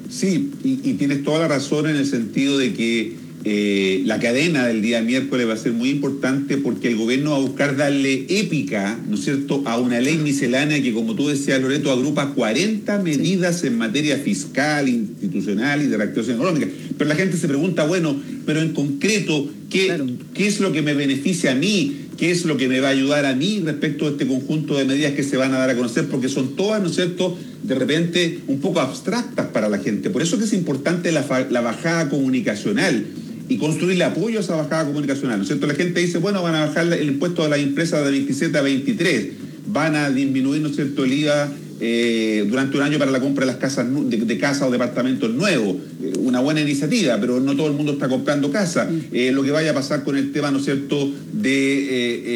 [SPEAKER 21] Sí, y, y tienes toda la razón en el sentido de que eh, la cadena del día miércoles va a ser muy importante porque el gobierno va a buscar darle épica, ¿no es cierto?, a una ley miscelánea que, como tú decías, Loreto, agrupa cuarenta medidas en materia fiscal, institucional y de reactivación económica. Pero la gente se pregunta, bueno, pero en concreto, ¿qué, claro. ¿qué es lo que me beneficia a mí? ¿Qué es lo que me va a ayudar a mí respecto a este conjunto de medidas que se van a dar a conocer? Porque son todas, ¿no es cierto?, de repente un poco abstractas para la gente. Por eso que es importante la, la bajada comunicacional y construirle apoyo a esa bajada comunicacional, ¿no es cierto? La gente dice, bueno, van a bajar el impuesto de las empresas de veintisiete a veintitrés, van a disminuir, ¿no es cierto?, el I V A eh, durante un año para la compra de las casas de, de casa o departamentos nuevos. Eh, una buena iniciativa, pero no todo el mundo está comprando casa. Eh, lo que vaya a pasar con el tema, ¿no es cierto?, de eh,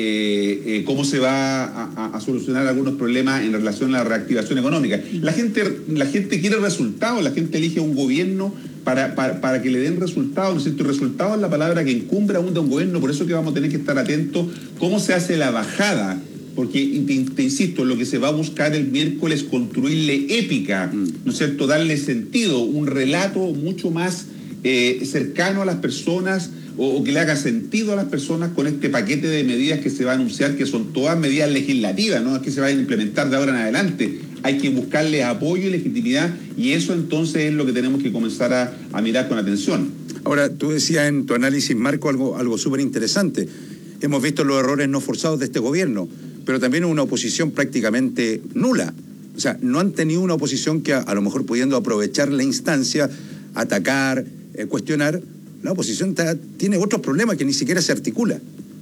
[SPEAKER 21] eh, eh, cómo se va a, a, a solucionar algunos problemas en relación a la reactivación económica. La gente, la gente quiere resultados, la gente elige un gobierno Para, para, para que le den resultados, ¿no es cierto? Y resultados es la palabra que encumbra aún de un gobierno, por eso que vamos a tener que estar atentos cómo se hace la bajada, porque, te, te insisto, lo que se va a buscar el miércoles es construirle épica, ¿no es cierto?, darle sentido, un relato mucho más eh, cercano a las personas o, o que le haga sentido a las personas con este paquete de medidas que se va a anunciar, que son todas medidas legislativas, no es que se vayan a implementar de ahora en adelante. Hay que buscarle apoyo y legitimidad y eso entonces es lo que tenemos que comenzar a, a mirar con atención.
[SPEAKER 14] Ahora, tú decías en tu análisis, Marco, algo, algo súper interesante. Hemos visto los errores no forzados de este gobierno, pero también una oposición prácticamente nula. O sea, no han tenido una oposición que a, a lo mejor pudiendo aprovechar la instancia, atacar, eh, cuestionar, la oposición está, tiene otros problemas que ni siquiera se articula.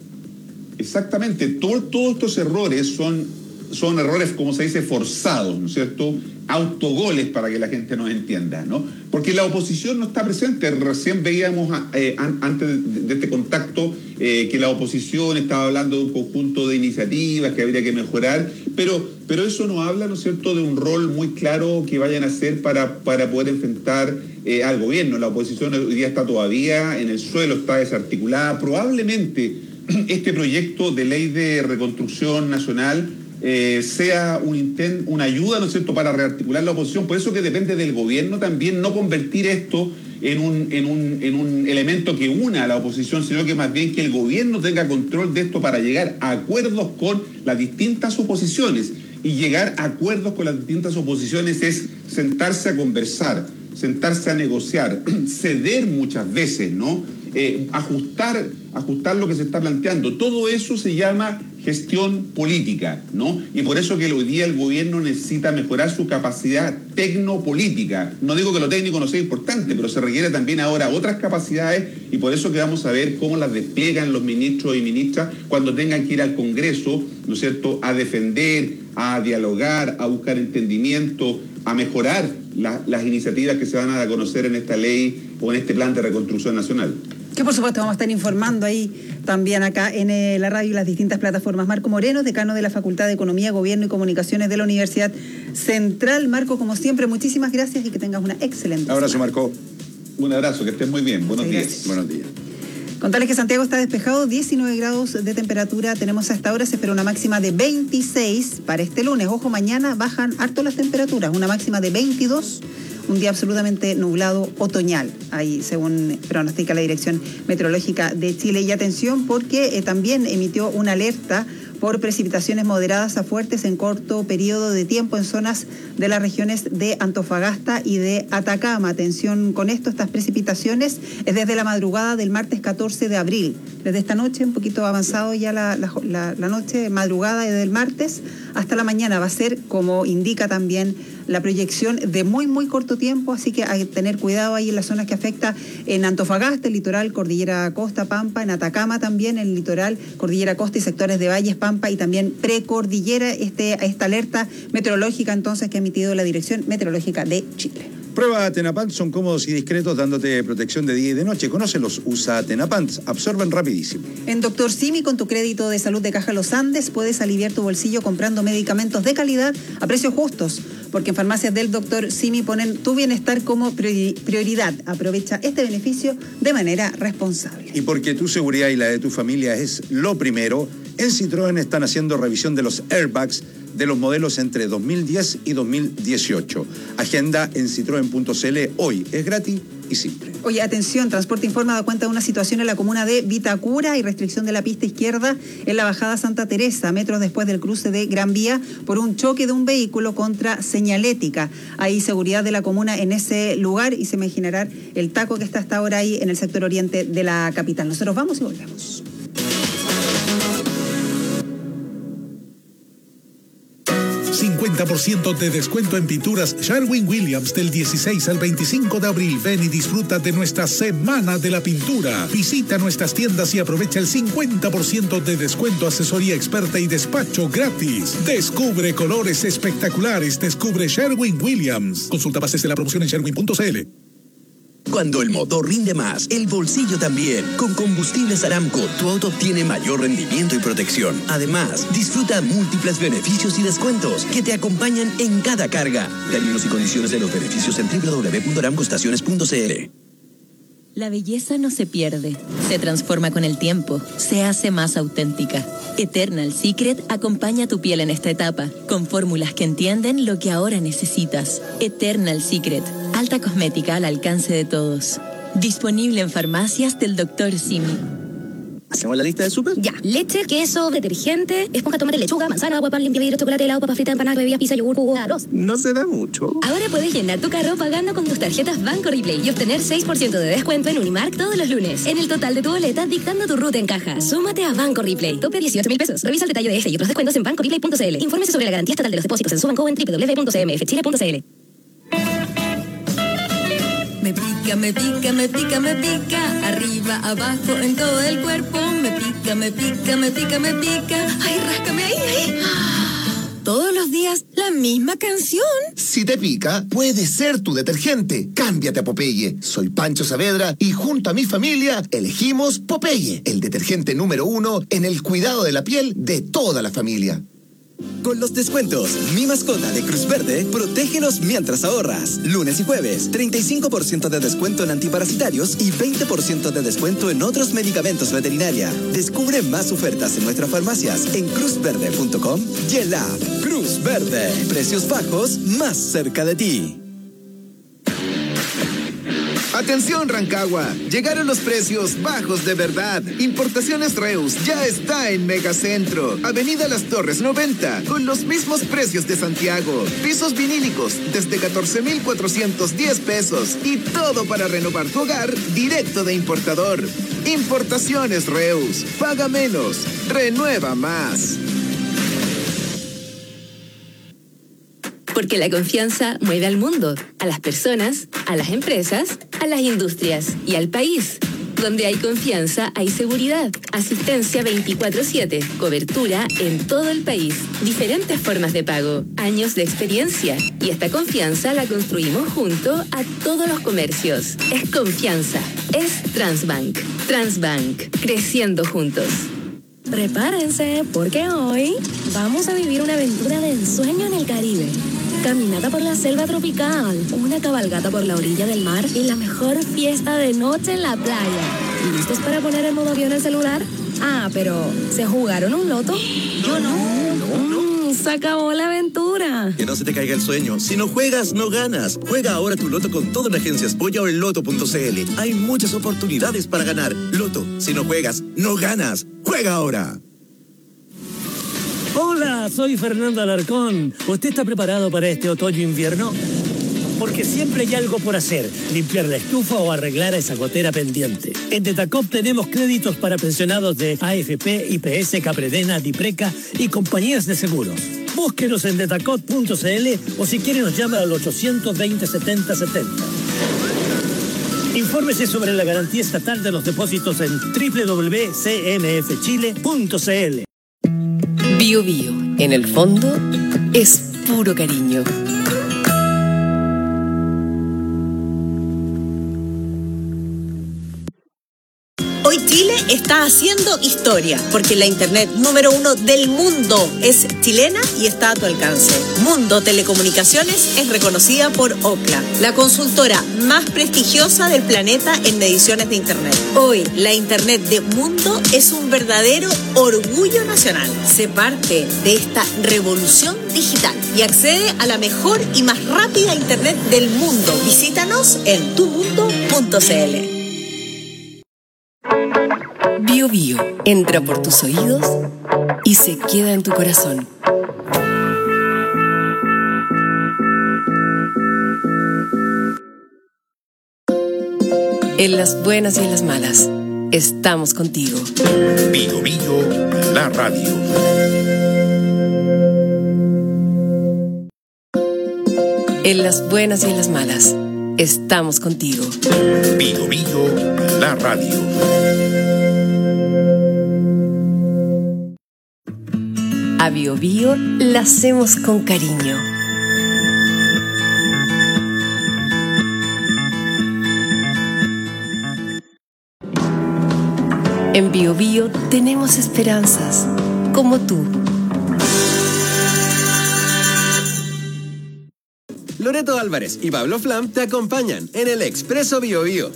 [SPEAKER 21] Exactamente, Todo, todos estos errores son... son errores, como se dice, forzados, ¿no es cierto?, autogoles para que la gente nos entienda, ¿no? Porque la oposición no está presente. Recién veíamos eh, antes de, de este contacto eh, que la oposición estaba hablando de un conjunto de iniciativas que habría que mejorar, pero, pero eso no habla, ¿no es cierto?, de un rol muy claro que vayan a hacer para, para poder enfrentar eh, al gobierno. La oposición hoy día está todavía en el suelo, está desarticulada. Probablemente este proyecto de ley de reconstrucción nacional Eh, sea un intent, una ayuda, ¿no es cierto?, para rearticular la oposición. Por eso que depende del gobierno también no convertir esto en un, en un, en un elemento que una a la oposición, sino que más bien que el gobierno tenga control de esto para llegar a acuerdos con las distintas oposiciones. Y llegar a acuerdos con las distintas oposiciones es sentarse a conversar, sentarse a negociar, ceder muchas veces, ¿no? Eh, ajustar, ajustar lo que se está planteando. Todo eso se llama gestión política, ¿no? Y por eso que hoy día el gobierno necesita mejorar su capacidad tecnopolítica. No digo que lo técnico no sea importante, pero se requiere también ahora otras capacidades y por eso que vamos a ver cómo las despliegan los ministros y ministras cuando tengan que ir al Congreso, ¿no es cierto?, a defender, a dialogar, a buscar entendimiento, a mejorar la, las iniciativas que se van a dar a conocer en esta ley o en este plan de reconstrucción nacional.
[SPEAKER 15] Que por supuesto vamos a estar informando ahí también acá en eh, la radio y las distintas plataformas. Marco Moreno, decano de la Facultad de Economía, Gobierno y Comunicaciones de la Universidad Central. Marco, como siempre, muchísimas gracias y que tengas una excelente
[SPEAKER 14] abrazo,
[SPEAKER 15] semana.
[SPEAKER 14] Marco.
[SPEAKER 21] Un abrazo, que estés muy bien. Buenos
[SPEAKER 15] sí,
[SPEAKER 21] días.
[SPEAKER 15] Gracias.
[SPEAKER 14] Buenos días.
[SPEAKER 15] Contarles que Santiago está despejado, diecinueve grados de temperatura tenemos a esta hora, se espera una máxima de veintiséis para este lunes. Ojo, mañana bajan harto las temperaturas, una máxima de veintidós. Un día absolutamente nublado, otoñal, ahí según pronostica la Dirección Meteorológica de Chile. Y atención porque eh, también emitió una alerta por precipitaciones moderadas a fuertes en corto periodo de tiempo en zonas de las regiones de Antofagasta y de Atacama. Atención con esto, estas precipitaciones es desde la madrugada del martes catorce de abril. Desde esta noche, un poquito avanzado ya la, la, la, la noche, madrugada desde el martes hasta la mañana va a ser, como indica también la proyección, de muy, muy corto tiempo, así que hay que tener cuidado ahí en las zonas que afecta en Antofagasta, el litoral, Cordillera Costa, Pampa, en Atacama también, el litoral, Cordillera Costa y sectores de Valles, Pampa y también precordillera, este, esta alerta meteorológica entonces que ha emitido la Dirección Meteorológica de Chile.
[SPEAKER 14] Prueba Atenapant, son cómodos y discretos dándote protección de día y de noche. Conócelos, usa Atenapant, absorben rapidísimo.
[SPEAKER 15] En Doctor Simi, con tu crédito de salud de Caja Los Andes, puedes aliviar tu bolsillo comprando medicamentos de calidad a precios justos, porque en farmacias del Doctor Simi ponen tu bienestar como prioridad. Aprovecha este beneficio de manera responsable.
[SPEAKER 14] Y porque tu seguridad y la de tu familia es lo primero, en Citroën están haciendo revisión de los airbags de los modelos entre dos mil diez y dos mil dieciocho. Agenda en citroen punto c l hoy. Es gratis y simple.
[SPEAKER 15] Oye, atención, Transporte Informa da cuenta de una situación en la comuna de Vitacura y restricción de la pista izquierda en la bajada Santa Teresa, metros después del cruce de Gran Vía, por un choque de un vehículo contra señalética. Hay seguridad de la comuna en ese lugar y se imaginará el taco que está hasta ahora ahí en el sector oriente de la capital. Nosotros vamos y volvemos.
[SPEAKER 7] cincuenta por ciento de descuento en pinturas Sherwin-Williams del dieciséis al veinticinco de abril. Ven y disfruta de nuestra Semana de la Pintura. Visita nuestras tiendas y aprovecha el cincuenta por ciento de descuento, asesoría experta y despacho gratis. Descubre colores espectaculares. Descubre Sherwin-Williams. Consulta bases de la promoción en sherwin punto c l.
[SPEAKER 4] Cuando el motor rinde más, el bolsillo también. Con Combustibles Aramco, tu auto obtiene mayor rendimiento y protección. Además, disfruta múltiples beneficios y descuentos que te acompañan en cada carga. Términos y condiciones de los beneficios en doble u doble u doble u punto aramco estaciones punto c l.
[SPEAKER 8] La belleza no se pierde, se transforma con el tiempo, se hace más auténtica. Eternal Secret acompaña tu piel en esta etapa, con fórmulas que entienden lo que ahora necesitas. Eternal Secret, alta cosmética al alcance de todos. Disponible en farmacias del doctor Simi.
[SPEAKER 22] ¿Hacemos la lista de súper?
[SPEAKER 23] Ya. Leche, queso, detergente, esponja, tomate, lechuga, manzana, agua, pan, limpia vidrio, chocolate, helado, papa frita, empanada, bebida, pizza, yogur, jugo, arroz.
[SPEAKER 22] No se da mucho.
[SPEAKER 23] Ahora puedes llenar tu carro pagando con tus tarjetas Banco Replay y obtener seis por ciento de descuento en Unimark todos los lunes. En el total de tu boleta, dictando tu ruta en caja. Súmate a Banco Replay. Tope dieciocho mil pesos. Revisa el detalle de este y otros descuentos en banco replay punto c l. Infórmese sobre la garantía estatal de los depósitos en su banco en doble u doble u doble u punto c m f chile punto c l.
[SPEAKER 24] Me pica, me pica, me pica, me pica, arriba, abajo, en todo el cuerpo. Me pica, me pica, me pica, me pica. Ay, ráscame ahí, ahí. Todos los días la misma canción.
[SPEAKER 25] Si te pica, puede ser tu detergente. Cámbiate a Popeye. Soy Pancho Saavedra y junto a mi familia elegimos Popeye, el detergente número uno en el cuidado de la piel de toda la familia.
[SPEAKER 18] Con los descuentos Mi Mascota de Cruz Verde, protégelos mientras ahorras. Lunes y jueves, treinta y cinco por ciento de descuento en antiparasitarios y veinte por ciento de descuento en otros medicamentos veterinaria. Descubre más ofertas en nuestras farmacias en cruz verde punto com y en la app Cruz Verde. Precios bajos más cerca de ti.
[SPEAKER 26] Atención Rancagua, llegaron los precios bajos de verdad. Importaciones Reus ya está en Megacentro, Avenida Las Torres noventa, con los mismos precios de Santiago. Pisos vinílicos desde catorce mil cuatrocientos diez pesos y todo para renovar tu hogar directo de importador. Importaciones Reus, paga menos, renueva más.
[SPEAKER 27] Porque la confianza mueve al mundo, a las personas, a las empresas, a las industrias y al país. Donde hay confianza, hay seguridad. Asistencia veinticuatro siete. Cobertura en todo el país. Diferentes formas de pago. Años de experiencia. Y esta confianza la construimos junto a todos los comercios. Es confianza. Es Transbank. Transbank. Creciendo juntos.
[SPEAKER 23] Prepárense, porque hoy vamos a vivir una aventura de ensueño en el Caribe. Caminata por la selva tropical, una cabalgata por la orilla del mar y la mejor fiesta de noche en la playa. ¿Listos para poner en modo avión el celular? Ah, pero ¿se jugaron un loto? Yo no. Mm, se acabó la aventura.
[SPEAKER 4] Que no se te caiga el sueño. Si no juegas, no ganas. Juega ahora tu loto con todo en Agencias Polla o en loto punto c l. Hay muchas oportunidades para ganar. Loto, si no juegas, no ganas. ¡Juega ahora!
[SPEAKER 28] Hola, soy Fernando Alarcón. ¿Usted está preparado para este otoño-invierno? Porque siempre hay algo por hacer, limpiar la estufa o arreglar esa gotera pendiente. En Detacop tenemos créditos para pensionados de A F P, I P S, Capredena, Dipreca y compañías de seguros. Búsquenos en detacop punto c l o si quiere nos llama al ochocientos veinte setenta setenta. Infórmese sobre la garantía estatal de los depósitos en doble u doble u doble u punto c m f chile punto c l.
[SPEAKER 17] Bio Bio, en el fondo, es puro cariño.
[SPEAKER 29] Hoy Chile
[SPEAKER 3] está haciendo historia, porque la internet número uno del mundo es chilena y está a tu alcance. Mundo Telecomunicaciones es reconocida por Ookla, la consultora más prestigiosa del planeta en mediciones de internet. Hoy, la internet de Mundo es un verdadero orgullo nacional. Sé parte de esta revolución digital y accede a la mejor y más rápida internet del mundo. Visítanos en tu mundo punto c l.
[SPEAKER 17] Bio Bio entra por tus oídos y se queda en tu corazón. En las buenas y en las malas, estamos contigo.
[SPEAKER 7] Bio Bio, la radio.
[SPEAKER 17] En las buenas y en las malas, estamos contigo.
[SPEAKER 7] Bio Bio, la radio.
[SPEAKER 17] A Bio Bio la hacemos con cariño. En Bio Bio tenemos esperanzas, como tú.
[SPEAKER 5] Loreto Álvarez y Pablo Flam te acompañan en el Expreso Bio Bio.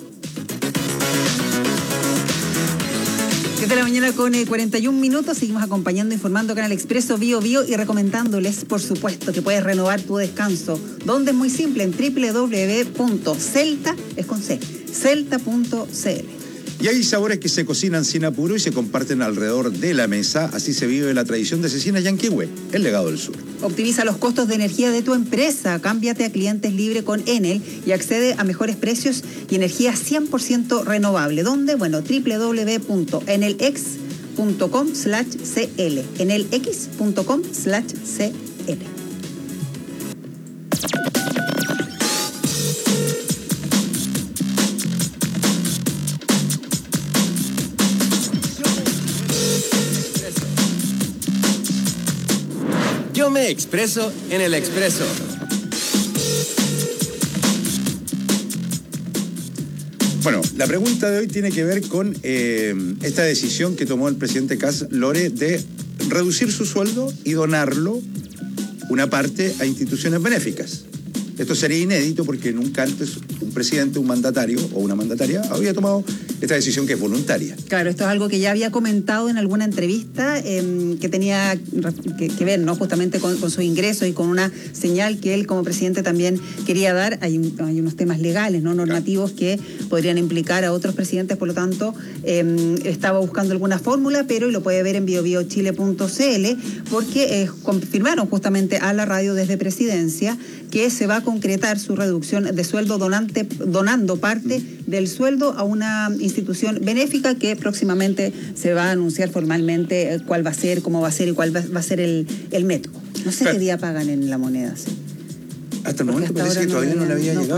[SPEAKER 15] siete de la mañana con eh, cuarenta y un minutos. Seguimos acompañando, informando acá en el Expreso Bio Bio y recomendándoles, por supuesto, que puedes renovar tu descanso. Donde es muy simple, en doble u doble u doble u punto celta, es con C, celta punto c l.
[SPEAKER 14] Y hay sabores que se cocinan sin apuro y se comparten alrededor de la mesa. Así se vive la tradición de Cecinas Yanquihue, el legado del sur.
[SPEAKER 15] Optimiza los costos de energía de tu empresa. Cámbiate a clientes libre con Enel y accede a mejores precios y energía cien por ciento renovable. ¿Dónde? Bueno, doble u doble u doble u punto enelex punto com slash c l. enelex punto com slash c l.
[SPEAKER 5] Yo me expreso en el Expreso.
[SPEAKER 14] Bueno, la pregunta de hoy tiene que ver con eh, esta decisión que tomó el presidente Kast, Lore, de reducir su sueldo y donarlo una parte a instituciones benéficas. Esto sería inédito porque nunca antes un presidente, un mandatario o una mandataria había tomado esta decisión que es voluntaria.
[SPEAKER 15] Claro, esto es algo que ya había comentado en alguna entrevista eh, que tenía que, que ver, ¿no? Justamente con, con sus ingresos y con una señal que él como presidente también quería dar. Hay, un, hay unos temas legales, ¿no? Normativos que podrían implicar a otros presidentes, por lo tanto, eh, estaba buscando alguna fórmula, pero y lo puede ver en bio bio chile punto c l porque eh, confirmaron justamente a la radio desde Presidencia que se va a concretar su reducción de sueldo donante, donando parte del sueldo a una institución benéfica que próximamente se va a anunciar formalmente cuál va a ser, cómo va a ser y cuál va, va a ser el, el método. No sé qué día pagan en la moneda. ¿Sí?
[SPEAKER 14] Hasta el momento parece que todavía no le había llegado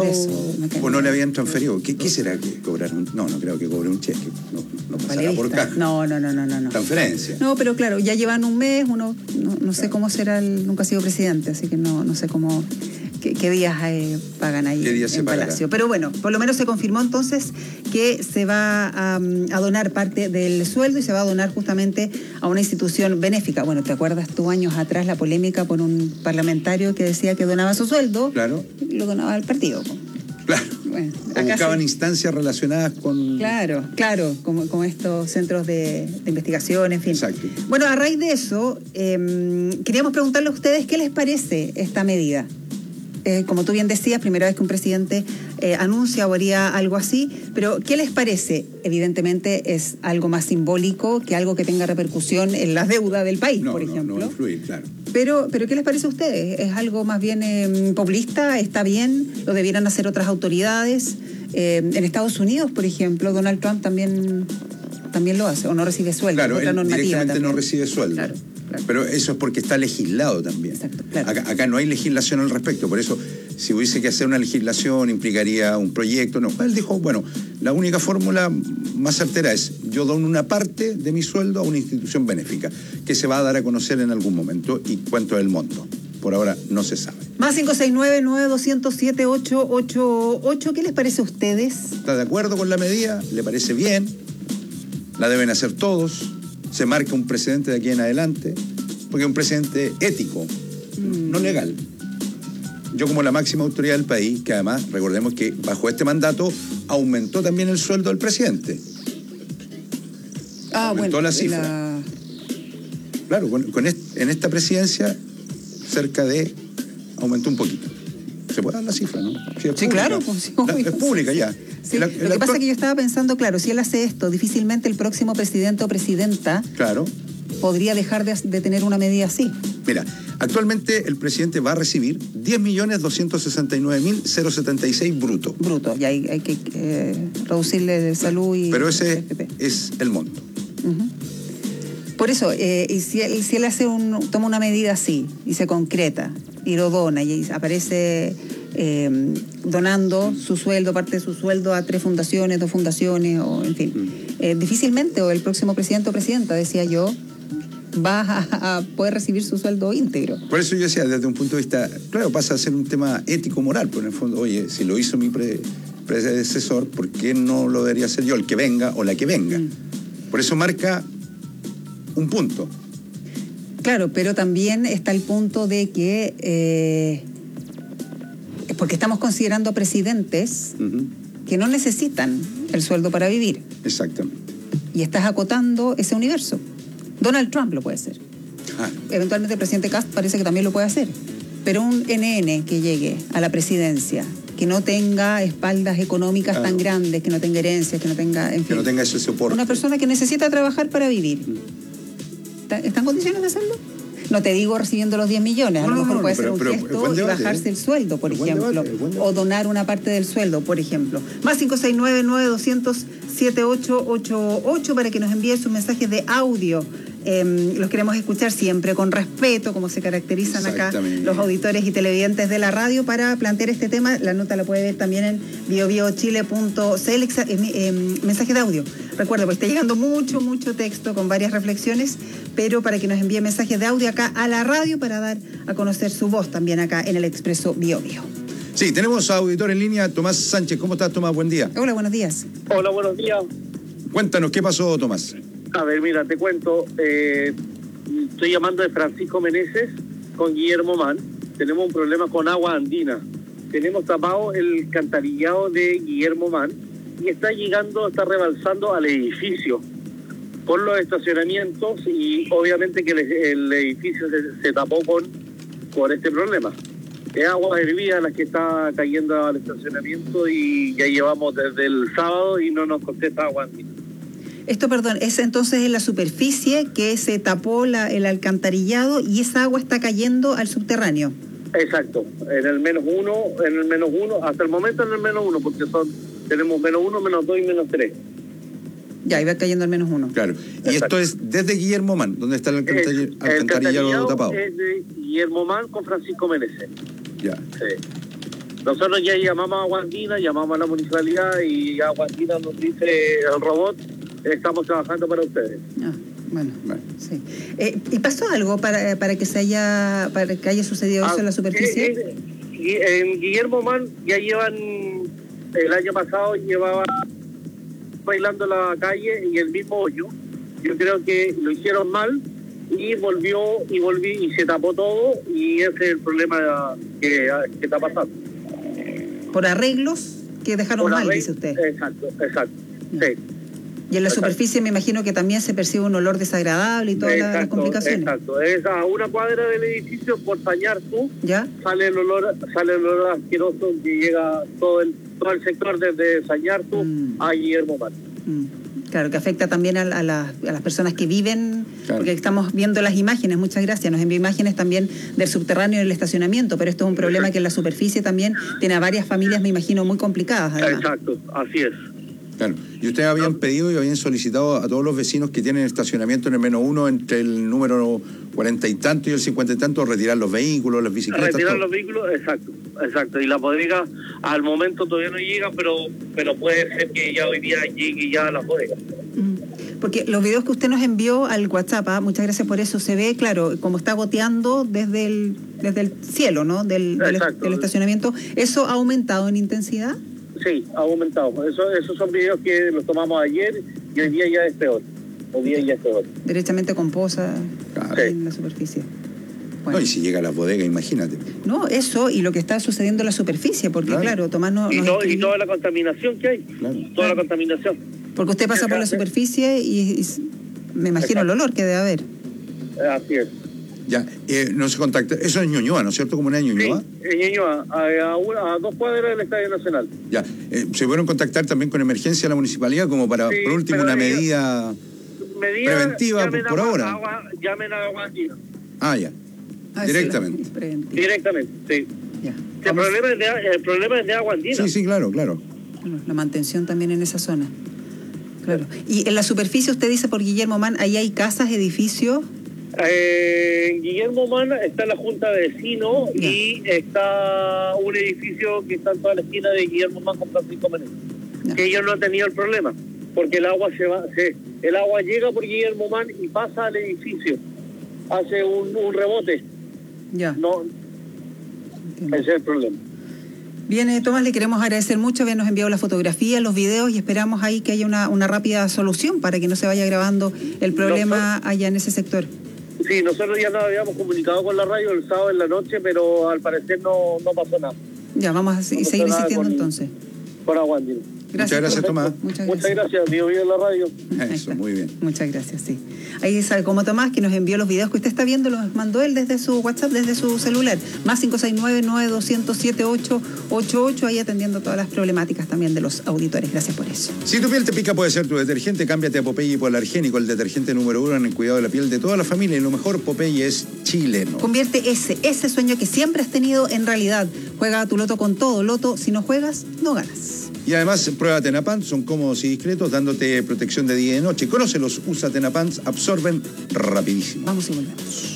[SPEAKER 14] o no le habían transferido. ¿Qué, qué será que cobraron? No, no creo que cobre un cheque. No, no pasará por caja.
[SPEAKER 15] No, no, no, no, no.
[SPEAKER 14] Transferencia.
[SPEAKER 15] No, pero claro, ya llevan un mes, uno no, no sé claro. cómo será, el, nunca ha sido presidente, así que no, no sé cómo... ¿Qué, qué días eh, pagan ahí
[SPEAKER 14] días
[SPEAKER 15] en Palacio? Pero bueno, por lo menos se confirmó entonces que se va a, a donar parte del sueldo y se va a donar justamente a una institución benéfica. Bueno, ¿te acuerdas tú años atrás la polémica por un parlamentario que decía que donaba su sueldo?
[SPEAKER 14] Claro.
[SPEAKER 15] Y lo donaba al partido.
[SPEAKER 14] Claro. Bueno, o buscaban sí. instancias relacionadas con...
[SPEAKER 15] Claro, claro, como, como estos centros de, de investigación, en fin.
[SPEAKER 14] Exacto.
[SPEAKER 15] Bueno, a raíz de eso, eh, queríamos preguntarle a ustedes qué les parece esta medida. Eh, como tú bien decías, primera vez que un presidente eh, anuncia o haría algo así, pero ¿qué les parece? Evidentemente es algo más simbólico que algo que tenga repercusión en la deuda del país,
[SPEAKER 14] no,
[SPEAKER 15] por
[SPEAKER 14] no,
[SPEAKER 15] ejemplo.
[SPEAKER 14] No, no influye, claro.
[SPEAKER 15] Pero, pero ¿qué les parece a ustedes? ¿Es algo más bien eh, populista? ¿Está bien? ¿Lo debieran hacer otras autoridades? Eh, en Estados Unidos, por ejemplo, Donald Trump también, también lo hace, o no recibe sueldo.
[SPEAKER 14] Claro,
[SPEAKER 15] otra
[SPEAKER 14] él
[SPEAKER 15] normativa
[SPEAKER 14] directamente
[SPEAKER 15] también.
[SPEAKER 14] no recibe sueldo.
[SPEAKER 15] Claro. Claro.
[SPEAKER 14] Pero eso es porque está legislado también.
[SPEAKER 15] Exacto, claro.
[SPEAKER 14] Acá, acá no hay legislación al respecto, por eso si hubiese que hacer una legislación implicaría un proyecto. No, él dijo, bueno, la única fórmula más certera es yo dono una parte de mi sueldo a una institución benéfica que se va a dar a conocer en algún momento y cuánto es el monto. Por ahora no se sabe.
[SPEAKER 15] Más cinco seis nueve, nueve dos cero siete, ocho ocho ocho. ¿Qué les parece a ustedes?
[SPEAKER 14] ¿Está de acuerdo con la medida? ¿Le parece bien? la deben hacer todos, se marca un precedente de aquí en adelante, porque es un precedente ético, mm. no legal. Yo como la máxima autoridad del país, que además, recordemos que bajo este mandato aumentó también el sueldo del presidente.
[SPEAKER 15] Ah,
[SPEAKER 14] aumentó
[SPEAKER 15] bueno,
[SPEAKER 14] la cifra.
[SPEAKER 15] La...
[SPEAKER 14] Claro, con, con est, en esta presidencia cerca de... aumentó un poquito. Se puede dar la cifra, ¿no?
[SPEAKER 15] Sí, sí claro. Pues, sí,
[SPEAKER 14] la, es pública ya.
[SPEAKER 15] Sí,
[SPEAKER 14] la,
[SPEAKER 15] lo que actual... pasa es que yo estaba pensando, claro, si él hace esto, difícilmente el próximo presidente o presidenta
[SPEAKER 14] claro.
[SPEAKER 15] podría dejar de, de tener una medida así.
[SPEAKER 14] Mira, actualmente el presidente va a recibir diez millones doscientos sesenta y nueve mil setenta y seis bruto.
[SPEAKER 15] Bruto, y hay, hay que eh, reducirle de salud y...
[SPEAKER 14] Pero ese es el monto.
[SPEAKER 15] Uh-huh. Por eso, eh, y si, él, si él hace un, toma una medida así y se concreta y lo dona y aparece eh, donando su sueldo, parte de su sueldo a tres fundaciones, dos fundaciones, o en fin, mm. eh, difícilmente, o el próximo presidente o presidenta, decía yo, va a, a poder recibir su sueldo íntegro.
[SPEAKER 14] Por eso yo decía, desde un punto de vista, claro, pasa a ser un tema ético-moral, pero en el fondo, oye, si lo hizo mi pre, predecesor, ¿por qué no lo debería hacer yo, el que venga o la que venga? Mm. Por eso marca un punto.
[SPEAKER 15] Claro, pero también está el punto de que, eh, porque estamos considerando presidentes uh-huh. que no necesitan el sueldo para vivir.
[SPEAKER 14] Exactamente.
[SPEAKER 15] Y estás acotando ese universo. Donald Trump lo puede hacer. Ah. Eventualmente el presidente Cast parece que también lo puede hacer. Pero un N N que llegue a la presidencia, que no tenga espaldas económicas claro. tan grandes, que no tenga herencias, que no tenga... En fin,
[SPEAKER 14] que no tenga ese soporte.
[SPEAKER 15] Una persona que necesita trabajar para vivir. ¿Está, ¿Está en condiciones de hacerlo? No te digo recibiendo los diez millones, a no, lo mejor no, puede
[SPEAKER 14] pero,
[SPEAKER 15] ser un
[SPEAKER 14] pero,
[SPEAKER 15] gesto
[SPEAKER 14] pero,
[SPEAKER 15] y
[SPEAKER 14] debate,
[SPEAKER 15] bajarse
[SPEAKER 14] ¿eh?
[SPEAKER 15] el sueldo, por
[SPEAKER 14] el
[SPEAKER 15] ejemplo,
[SPEAKER 14] debate,
[SPEAKER 15] o donar una parte del sueldo, por ejemplo. Más cinco seis nueve, nueve dos cero cero, siete ocho ocho ocho para que nos envíe sus mensajes de audio. Eh, los queremos escuchar siempre con respeto, como se caracterizan acá los auditores y televidentes de la radio, para plantear este tema. La nota la puede ver también en bio bio chile punto c l. Eh, eh, mensaje de audio. Recuerda, pues está llegando mucho, mucho texto con varias reflexiones, pero para que nos envíe mensajes de audio acá a la radio para dar a conocer su voz también acá en el Expreso Bio Bio.
[SPEAKER 14] Sí, tenemos a auditor en línea, Tomás Sánchez. ¿Cómo estás, Tomás? Buen día.
[SPEAKER 15] Hola, buenos días.
[SPEAKER 2] Hola, buenos días.
[SPEAKER 14] Cuéntanos, ¿qué pasó, Tomás?
[SPEAKER 2] A ver, mira, te cuento. Eh, estoy llamando de Francisco Meneses con Guillermo Mann. Tenemos un problema con agua andina. Tenemos tapado el alcantarillado de Guillermo Mann y está llegando, está rebalsando al edificio por los estacionamientos, y obviamente que el, el edificio se, se tapó con por este problema. Es agua hervida la que está cayendo al estacionamiento y ya llevamos desde el sábado y no nos contesta agua andina.
[SPEAKER 15] Esto, perdón, es entonces en la superficie que se tapó la, el alcantarillado y esa agua está cayendo al subterráneo.
[SPEAKER 2] Exacto, en el menos uno, en el menos uno, hasta el momento en el menos uno, porque son tenemos menos uno, menos dos y menos tres.
[SPEAKER 15] Ya, iba cayendo al menos uno.
[SPEAKER 14] Claro, y exacto. Esto es desde Guillermo Mann, donde está el alcantarillado, el, el alcantarillado tapado.
[SPEAKER 2] Es de Guillermo Mann con Francisco Meneses.
[SPEAKER 14] Ya.
[SPEAKER 2] Sí. Nosotros ya llamamos a Agua Andina, llamamos a la municipalidad y Agua Andina nos dice el robot, estamos trabajando para ustedes.
[SPEAKER 15] Ah, bueno, bueno. Sí. Eh, ¿Y pasó algo para para que se haya para que haya sucedido eso ah, en la superficie?
[SPEAKER 2] Eh, eh, en Guillermo Mann ya llevan, el año pasado llevaba bailando la calle y el mismo hoyo. Yo creo que lo hicieron mal y volvió y volví y se tapó todo, y ese es el problema que, que está pasando.
[SPEAKER 15] Por arreglos que dejaron Por mal, arreglos, dice usted.
[SPEAKER 2] Exacto, exacto. Sí.
[SPEAKER 15] Y en la
[SPEAKER 2] exacto.
[SPEAKER 15] superficie me imagino que también se percibe un olor desagradable y todas exacto, las complicaciones.
[SPEAKER 2] Exacto, es a una cuadra del edificio por Sañar tú,
[SPEAKER 15] ¿ya?
[SPEAKER 2] Sale el olor, sale el olor asqueroso que llega todo el todo el sector desde Sañartu mm. a Guillermo Mann.
[SPEAKER 15] Mm. Claro, que afecta también a, a, la, a las personas que viven, claro. Porque estamos viendo las imágenes, muchas gracias, nos envió imágenes también del subterráneo y del estacionamiento, pero esto es un problema que en la superficie también tiene a varias familias, me imagino, muy complicadas. Además.
[SPEAKER 2] Exacto, así es.
[SPEAKER 14] Claro, y ustedes habían pedido y habían solicitado a todos los vecinos que tienen estacionamiento en el menos uno, entre el número cuarenta y tanto y el cincuenta y tanto, retirar los vehículos, las bicicletas.
[SPEAKER 2] Retirar
[SPEAKER 14] todo.
[SPEAKER 2] los vehículos, exacto, exacto. Y la bodega al momento todavía no llega, pero pero puede ser que ya hoy día llegue ya a la bodega.
[SPEAKER 15] Porque los videos que usted nos envió al WhatsApp, ¿eh? Muchas gracias por eso, se ve, claro, como está goteando desde el desde el cielo, ¿no? Del, del, del estacionamiento. ¿Eso ha aumentado en intensidad?
[SPEAKER 2] Sí, ha aumentado. Eso, esos son videos que los tomamos ayer y hoy día ya es peor. Hoy día ya es peor.
[SPEAKER 15] Derechamente con poza
[SPEAKER 14] Claro.
[SPEAKER 15] en la superficie.
[SPEAKER 14] No, y si llega a las bodegas, imagínate.
[SPEAKER 15] No, eso y lo que está sucediendo en la superficie, porque claro, claro Tomás no...
[SPEAKER 2] Y,
[SPEAKER 15] nos
[SPEAKER 2] no,
[SPEAKER 15] escribió-
[SPEAKER 2] y toda la contaminación que hay.
[SPEAKER 14] Claro.
[SPEAKER 2] Toda la contaminación.
[SPEAKER 15] Porque usted pasa por la superficie y, y me imagino el olor que debe haber.
[SPEAKER 2] Así es.
[SPEAKER 14] Ya, eh, no se contacta. Eso es Ñuñoa, ¿no es cierto? ¿Comunidad de Ñuñoa?
[SPEAKER 2] En Ñuñoa, a, a, una- a dos cuadras del Estadio Nacional.
[SPEAKER 14] Ya. Eh, ¿Se pudieron contactar también con emergencia a la municipalidad como para,
[SPEAKER 2] Sí,
[SPEAKER 14] por último,
[SPEAKER 2] pero
[SPEAKER 14] una
[SPEAKER 2] diga-
[SPEAKER 14] medida
[SPEAKER 2] Medida,
[SPEAKER 14] preventiva
[SPEAKER 2] llamen
[SPEAKER 14] por, por
[SPEAKER 2] a-
[SPEAKER 14] ahora?
[SPEAKER 2] agua- llamen a agua andina.
[SPEAKER 14] Ah, ya.
[SPEAKER 15] Ah,
[SPEAKER 14] Directamente.
[SPEAKER 15] sí, preventiva.
[SPEAKER 2] Directamente, sí.
[SPEAKER 15] Ya.
[SPEAKER 2] El problema, es de, el problema es de agua andina.
[SPEAKER 14] Sí, sí, claro, claro.
[SPEAKER 15] Bueno, la mantención también en esa zona. Claro. Y en la superficie, usted dice por Guillermo Mann, ahí hay casas, edificios.
[SPEAKER 2] Eh, en Guillermo Mann está la Junta de Vecinos y está un edificio que está en toda la esquina de Guillermo Mann con Francisco Menéndez. Que ellos no han tenido el problema, porque el agua se va, se, el agua llega por Guillermo Mann y pasa al edificio, hace un, un rebote.
[SPEAKER 15] Ya.
[SPEAKER 2] No, ese es el problema.
[SPEAKER 15] Bien, eh, Tomás, le queremos agradecer mucho habernos enviado la fotografía, los videos y esperamos ahí que haya una, una rápida solución para que no se vaya agravando el problema allá en ese sector.
[SPEAKER 2] Sí, nosotros ya nos habíamos comunicado con la radio el sábado en la noche, pero al parecer no, no pasó nada.
[SPEAKER 15] Ya, vamos a se-
[SPEAKER 2] No pasó
[SPEAKER 15] seguir
[SPEAKER 2] nada
[SPEAKER 15] insistiendo
[SPEAKER 2] con-
[SPEAKER 15] entonces.
[SPEAKER 2] Por agua andina.
[SPEAKER 14] Muchas gracias, Tomás.
[SPEAKER 15] Muchas
[SPEAKER 2] Muchas gracias, Dios mío en la radio.
[SPEAKER 14] Eso, muy bien.
[SPEAKER 15] Muchas gracias, sí. Ahí sale como Tomás, que nos envió los videos que usted está viendo, los mandó él desde su WhatsApp, desde su celular. Más cinco seis nueve, nueve dos cero cero, siete ocho ocho ocho, ahí atendiendo todas las problemáticas también de los auditores. Gracias por eso.
[SPEAKER 14] Si tu piel te pica, puede ser tu detergente. Cámbiate a Popeye Hipoalergénico, el detergente número uno en el cuidado de la piel de toda la familia. Y lo mejor, Popeye es chileno.
[SPEAKER 15] Convierte ese, ese sueño que siempre has tenido en realidad. Juega a tu loto con todo. Loto, si no juegas, no ganas.
[SPEAKER 14] Y además, prueba Tenapants, son cómodos y discretos, dándote protección de día y de noche. Conócelos, usa Tenapants, absorben rapidísimo.
[SPEAKER 15] Vamos y volvemos.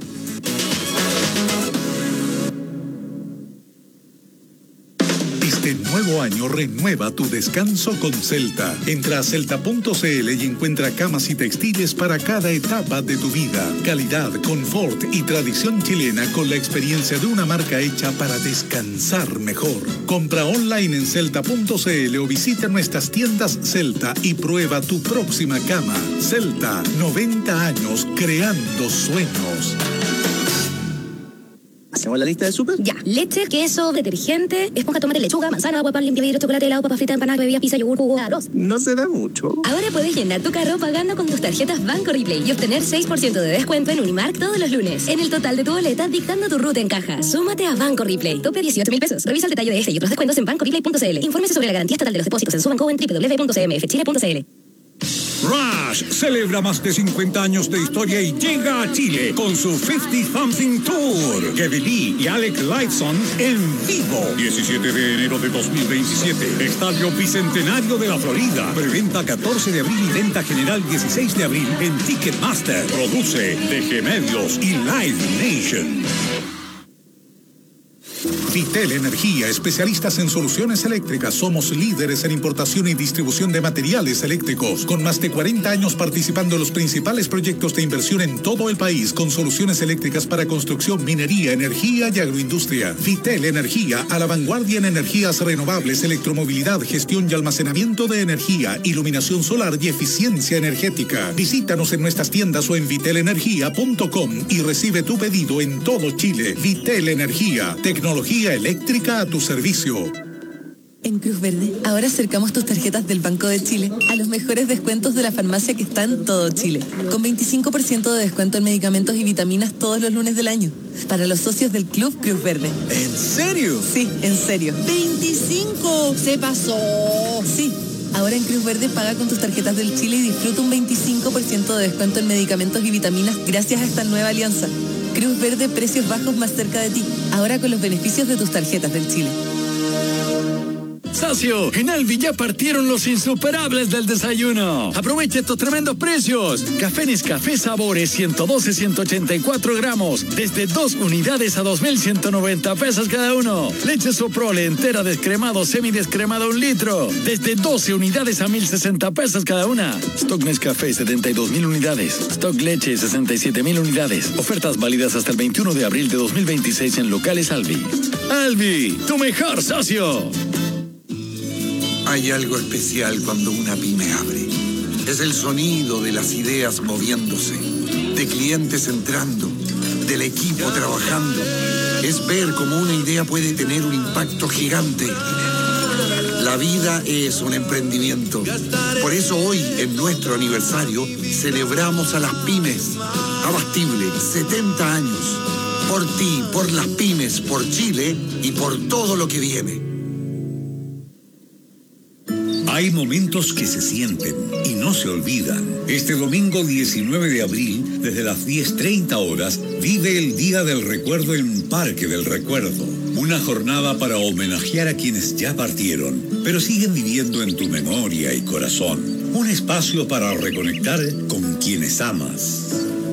[SPEAKER 7] Este nuevo año renueva tu descanso con Celta. Entra a celta punto c l y encuentra camas y textiles para cada etapa de tu vida. Calidad, confort y tradición chilena con la experiencia de una marca hecha para descansar mejor. Compra online en celta punto c l o visita nuestras tiendas Celta y prueba tu próxima cama. Celta, noventa años creando sueños.
[SPEAKER 22] ¿Hacemos la lista del súper?
[SPEAKER 23] Ya, leche, queso, detergente, esponja, tomate, lechuga, manzana, agua, pan, limpia vidrio, chocolate, helado, papa frita, empanada, bebida, pizza, yogur, jugo, arroz.
[SPEAKER 22] No se da mucho.
[SPEAKER 23] Ahora puedes llenar tu carro pagando con tus tarjetas Banco Replay y obtener seis por ciento de descuento en Unimark todos los lunes. En el total de tu boleta, dictando tu ruta en caja. Súmate a Banco Replay. Tope dieciocho mil pesos. Revisa el detalle de este y otros descuentos en banco replay punto c l. Infórmese sobre la garantía estatal de los depósitos en Subanco en doble u doble u doble u punto c m f chile punto c l.
[SPEAKER 1] Rush celebra más de cincuenta años de historia y llega a Chile con su cincuenta Something Tour. Kevin Lee y Alec Lifeson en vivo. diecisiete de enero de dos mil veintisiete. Estadio Bicentenario de la Florida. Preventa catorce de abril y venta general dieciséis de abril en Ticketmaster. Produce D G Medios y Live Nation.
[SPEAKER 7] Vitel Energía, especialistas en soluciones eléctricas. Somos líderes en importación y distribución de materiales eléctricos, con más de cuarenta años participando en los principales proyectos de inversión en todo el país, con soluciones eléctricas para construcción, minería, energía y agroindustria. Vitel Energía, a la vanguardia en energías renovables, electromovilidad, gestión y almacenamiento de energía, iluminación solar y eficiencia energética. Visítanos en nuestras tiendas o en vitel energía punto com y recibe tu pedido en todo Chile. Vitel Energía, tecnología eléctrica a tu servicio.
[SPEAKER 6] En Cruz Verde, ahora acercamos tus tarjetas del Banco de Chile a los mejores descuentos de la farmacia que está en todo Chile. Con veinticinco por ciento de descuento en medicamentos y vitaminas todos los lunes del año. Para los socios del Club Cruz Verde.
[SPEAKER 1] ¿En serio?
[SPEAKER 6] Sí, en serio. ¡veinticinco! ¡Se pasó! Sí. Ahora en Cruz Verde paga con tus tarjetas del Chile y disfruta un veinticinco por ciento de descuento en medicamentos y vitaminas gracias a esta nueva alianza. Cruz Verde, precios bajos más cerca de ti. Ahora con los beneficios de tus tarjetas del Chile.
[SPEAKER 28] Socio, en Albi ya partieron los insuperables del desayuno. Aprovecha estos tremendos precios. Café Nescafé Sabores ciento doce, ciento ochenta y cuatro gramos. Desde dos unidades a dos mil ciento noventa pesos cada uno. Leche Soprole entera descremado, semidescremado un litro. Desde doce unidades a mil sesenta pesos cada una. Stock Nescafé setenta y dos mil unidades. Stock Leche sesenta y siete mil unidades. Ofertas válidas hasta el veintiuno de abril de dos mil veintiséis en locales Albi. Albi, tu mejor socio.
[SPEAKER 9] Hay algo especial cuando una pyme abre. Es el sonido de las ideas moviéndose, de clientes entrando, del equipo trabajando. Es ver cómo una idea puede tener un impacto gigante. La vida es un emprendimiento. Por eso hoy, en nuestro aniversario, celebramos a las pymes. Abastible, setenta años. Por ti, por las pymes, por Chile y por todo lo que viene.
[SPEAKER 1] Hay momentos que se sienten y no se olvidan. Este domingo diecinueve de abril, desde las diez treinta horas, vive el Día del Recuerdo en Parque del Recuerdo. Una jornada para homenajear a quienes ya partieron, pero siguen viviendo en tu memoria y corazón. Un espacio para reconectar con quienes amas.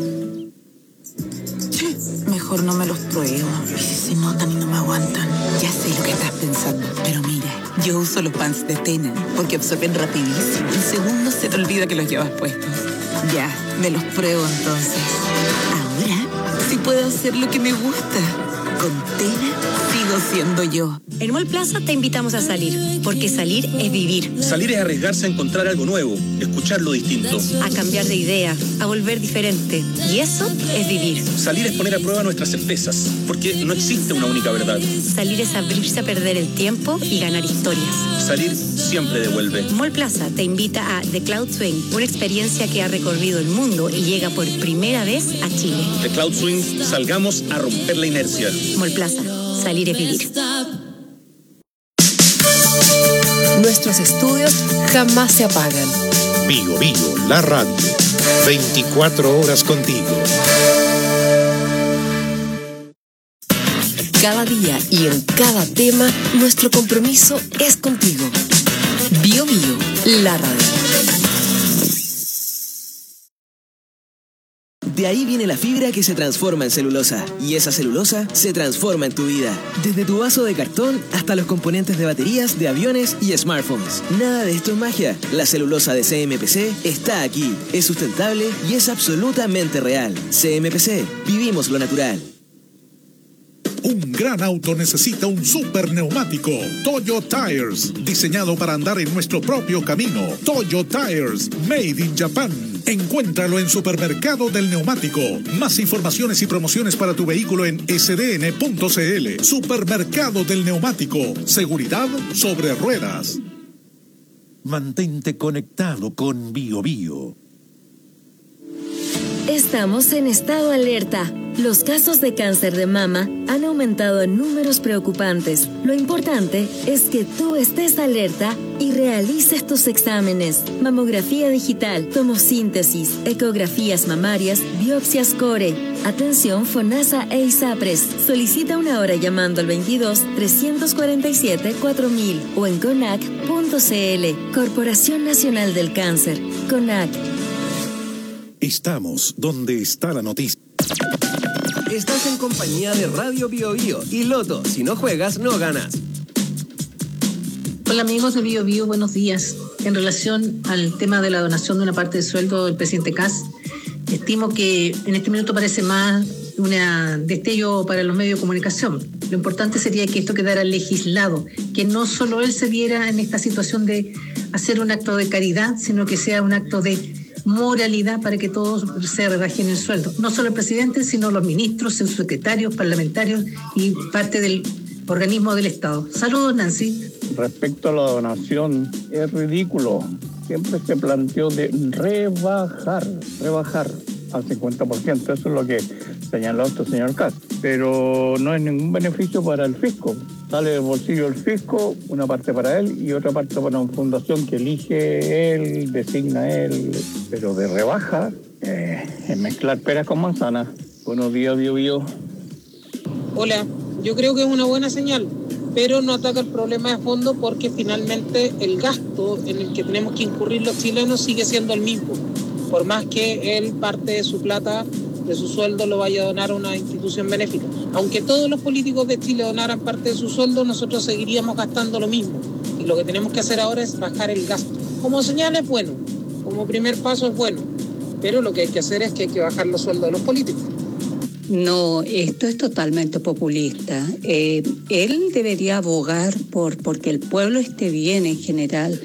[SPEAKER 10] Mejor no me los pruebo. Y si se notan y no me aguantan. Ya sé lo que estás pensando, pero mira, yo uso los pants de Tena porque absorben rapidísimo. En segundos se te olvida que los llevas puestos. Ya, me los pruebo entonces. Ahora sí puedo hacer lo que me gusta. Con Tena sigo siendo yo.
[SPEAKER 23] En Mall Plaza te invitamos a salir, porque salir es vivir.
[SPEAKER 11] Salir es arriesgarse a encontrar algo nuevo, escuchar lo distinto.
[SPEAKER 23] A cambiar de idea, a volver diferente. Y eso es vivir.
[SPEAKER 11] Salir es poner a prueba nuestras certezas, porque no existe una única verdad.
[SPEAKER 23] Salir es abrirse a perder el tiempo y ganar historias.
[SPEAKER 11] Salir siempre devuelve.
[SPEAKER 23] Mall Plaza te invita a The Cloud Swing, una experiencia que ha recorrido el mundo y llega por primera vez a Chile.
[SPEAKER 11] The Cloud Swing, salgamos a romper la inercia.
[SPEAKER 23] Mall Plaza, salir es vivir.
[SPEAKER 17] Nuestros estudios jamás se apagan.
[SPEAKER 12] Bio Bio, la radio. veinticuatro horas contigo.
[SPEAKER 17] Cada día y en cada tema, nuestro compromiso es contigo. Bio Bio, la radio.
[SPEAKER 13] De ahí viene la fibra que se transforma en celulosa. Y esa celulosa se transforma en tu vida. Desde tu vaso de cartón hasta los componentes de baterías, de aviones y smartphones. Nada de esto es magia. La celulosa de C M P C está aquí. Es sustentable y es absolutamente real. C M P C. Vivimos lo natural.
[SPEAKER 7] Un gran auto necesita un super neumático. Toyo Tires, diseñado para andar en nuestro propio camino. Toyo Tires, made in Japan. Encuéntralo en Supermercado del Neumático. Más informaciones y promociones para tu vehículo en s d n punto c l. Supermercado del Neumático. Seguridad sobre ruedas.
[SPEAKER 12] Mantente conectado con Bio Bio.
[SPEAKER 23] Estamos en estado alerta. Los casos de cáncer de mama han aumentado en números preocupantes. Lo importante es que tú estés alerta y realices tus exámenes. Mamografía digital, tomosíntesis, ecografías mamarias, biopsias core. Atención FONASA e ISAPRES. Solicita una hora llamando al veintidós, trescientos cuarenta y siete, cuatro mil o en conac punto c l. Corporación Nacional del Cáncer. CONAC.
[SPEAKER 12] Estamos donde está la noticia.
[SPEAKER 5] Estás en compañía de Radio Bio Bio y Loto. Si no juegas, no ganas.
[SPEAKER 16] Hola amigos de Bio Bio, buenos días. En relación al tema de la donación de una parte del sueldo del presidente Kast, estimo que en este minuto parece más un destello para los medios de comunicación. Lo importante sería que esto quedara legislado, que no solo él se viera en esta situación de hacer un acto de caridad, sino que sea un acto de moralidad para que todos se rebajen el sueldo. No solo el presidente, sino los ministros, sus secretarios, parlamentarios y parte del organismo del Estado. Saludos, Nancy.
[SPEAKER 19] Respecto a la donación, es ridículo. Siempre se planteó de rebajar, rebajar al cincuenta por ciento. Eso es lo que señaló este señor Kast. Pero no es ningún beneficio para el fisco. Sale del bolsillo del fisco, una parte para él y otra parte para una fundación que elige él, designa él. Pero de rebaja, eh, es mezclar peras con manzanas. Buenos días, Bio Bio.
[SPEAKER 20] Hola, yo creo que es una buena señal, pero no ataca el problema de fondo porque finalmente el gasto en el que tenemos que incurrir los chilenos sigue siendo el mismo. Por más que él parte de su plata, de su sueldo, lo vaya a donar a una institución benéfica. Aunque todos los políticos de Chile donaran parte de su sueldo, nosotros seguiríamos gastando lo mismo. Y lo que tenemos que hacer ahora es bajar el gasto. Como señal es bueno, como primer paso es bueno, pero lo que hay que hacer es que hay que bajar los sueldos de los políticos.
[SPEAKER 29] No, esto es totalmente populista. Eh, él debería abogar por porque el pueblo esté bien en general.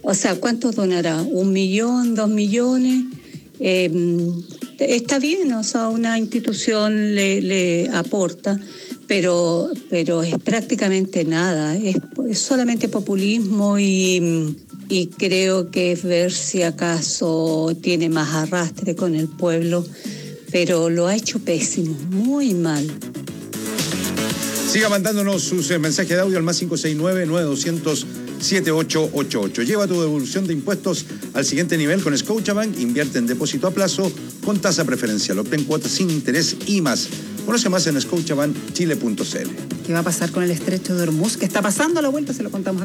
[SPEAKER 29] O sea, ¿cuánto donará? ¿Un millón, dos millones? Eh, está bien, o sea, una institución le, le aporta, pero, pero es prácticamente nada, es, es solamente populismo y, y creo que es ver si acaso tiene más arrastre con el pueblo, pero lo ha hecho pésimo, muy mal.
[SPEAKER 14] Siga mandándonos sus eh, mensajes de audio al más cinco seis nueve, nueve dos cero cero, siete ocho ocho ocho. Lleva tu devolución de impuestos al siguiente nivel con Scotiabank. Invierte en depósito a plazo con tasa preferencial. Obtén cuotas sin interés y más. Conoce más en scotiabank chile punto c l.
[SPEAKER 15] ¿Qué va a pasar con el estrecho de Hormuz? ¿Qué está pasando a la vuelta? Se lo contamos.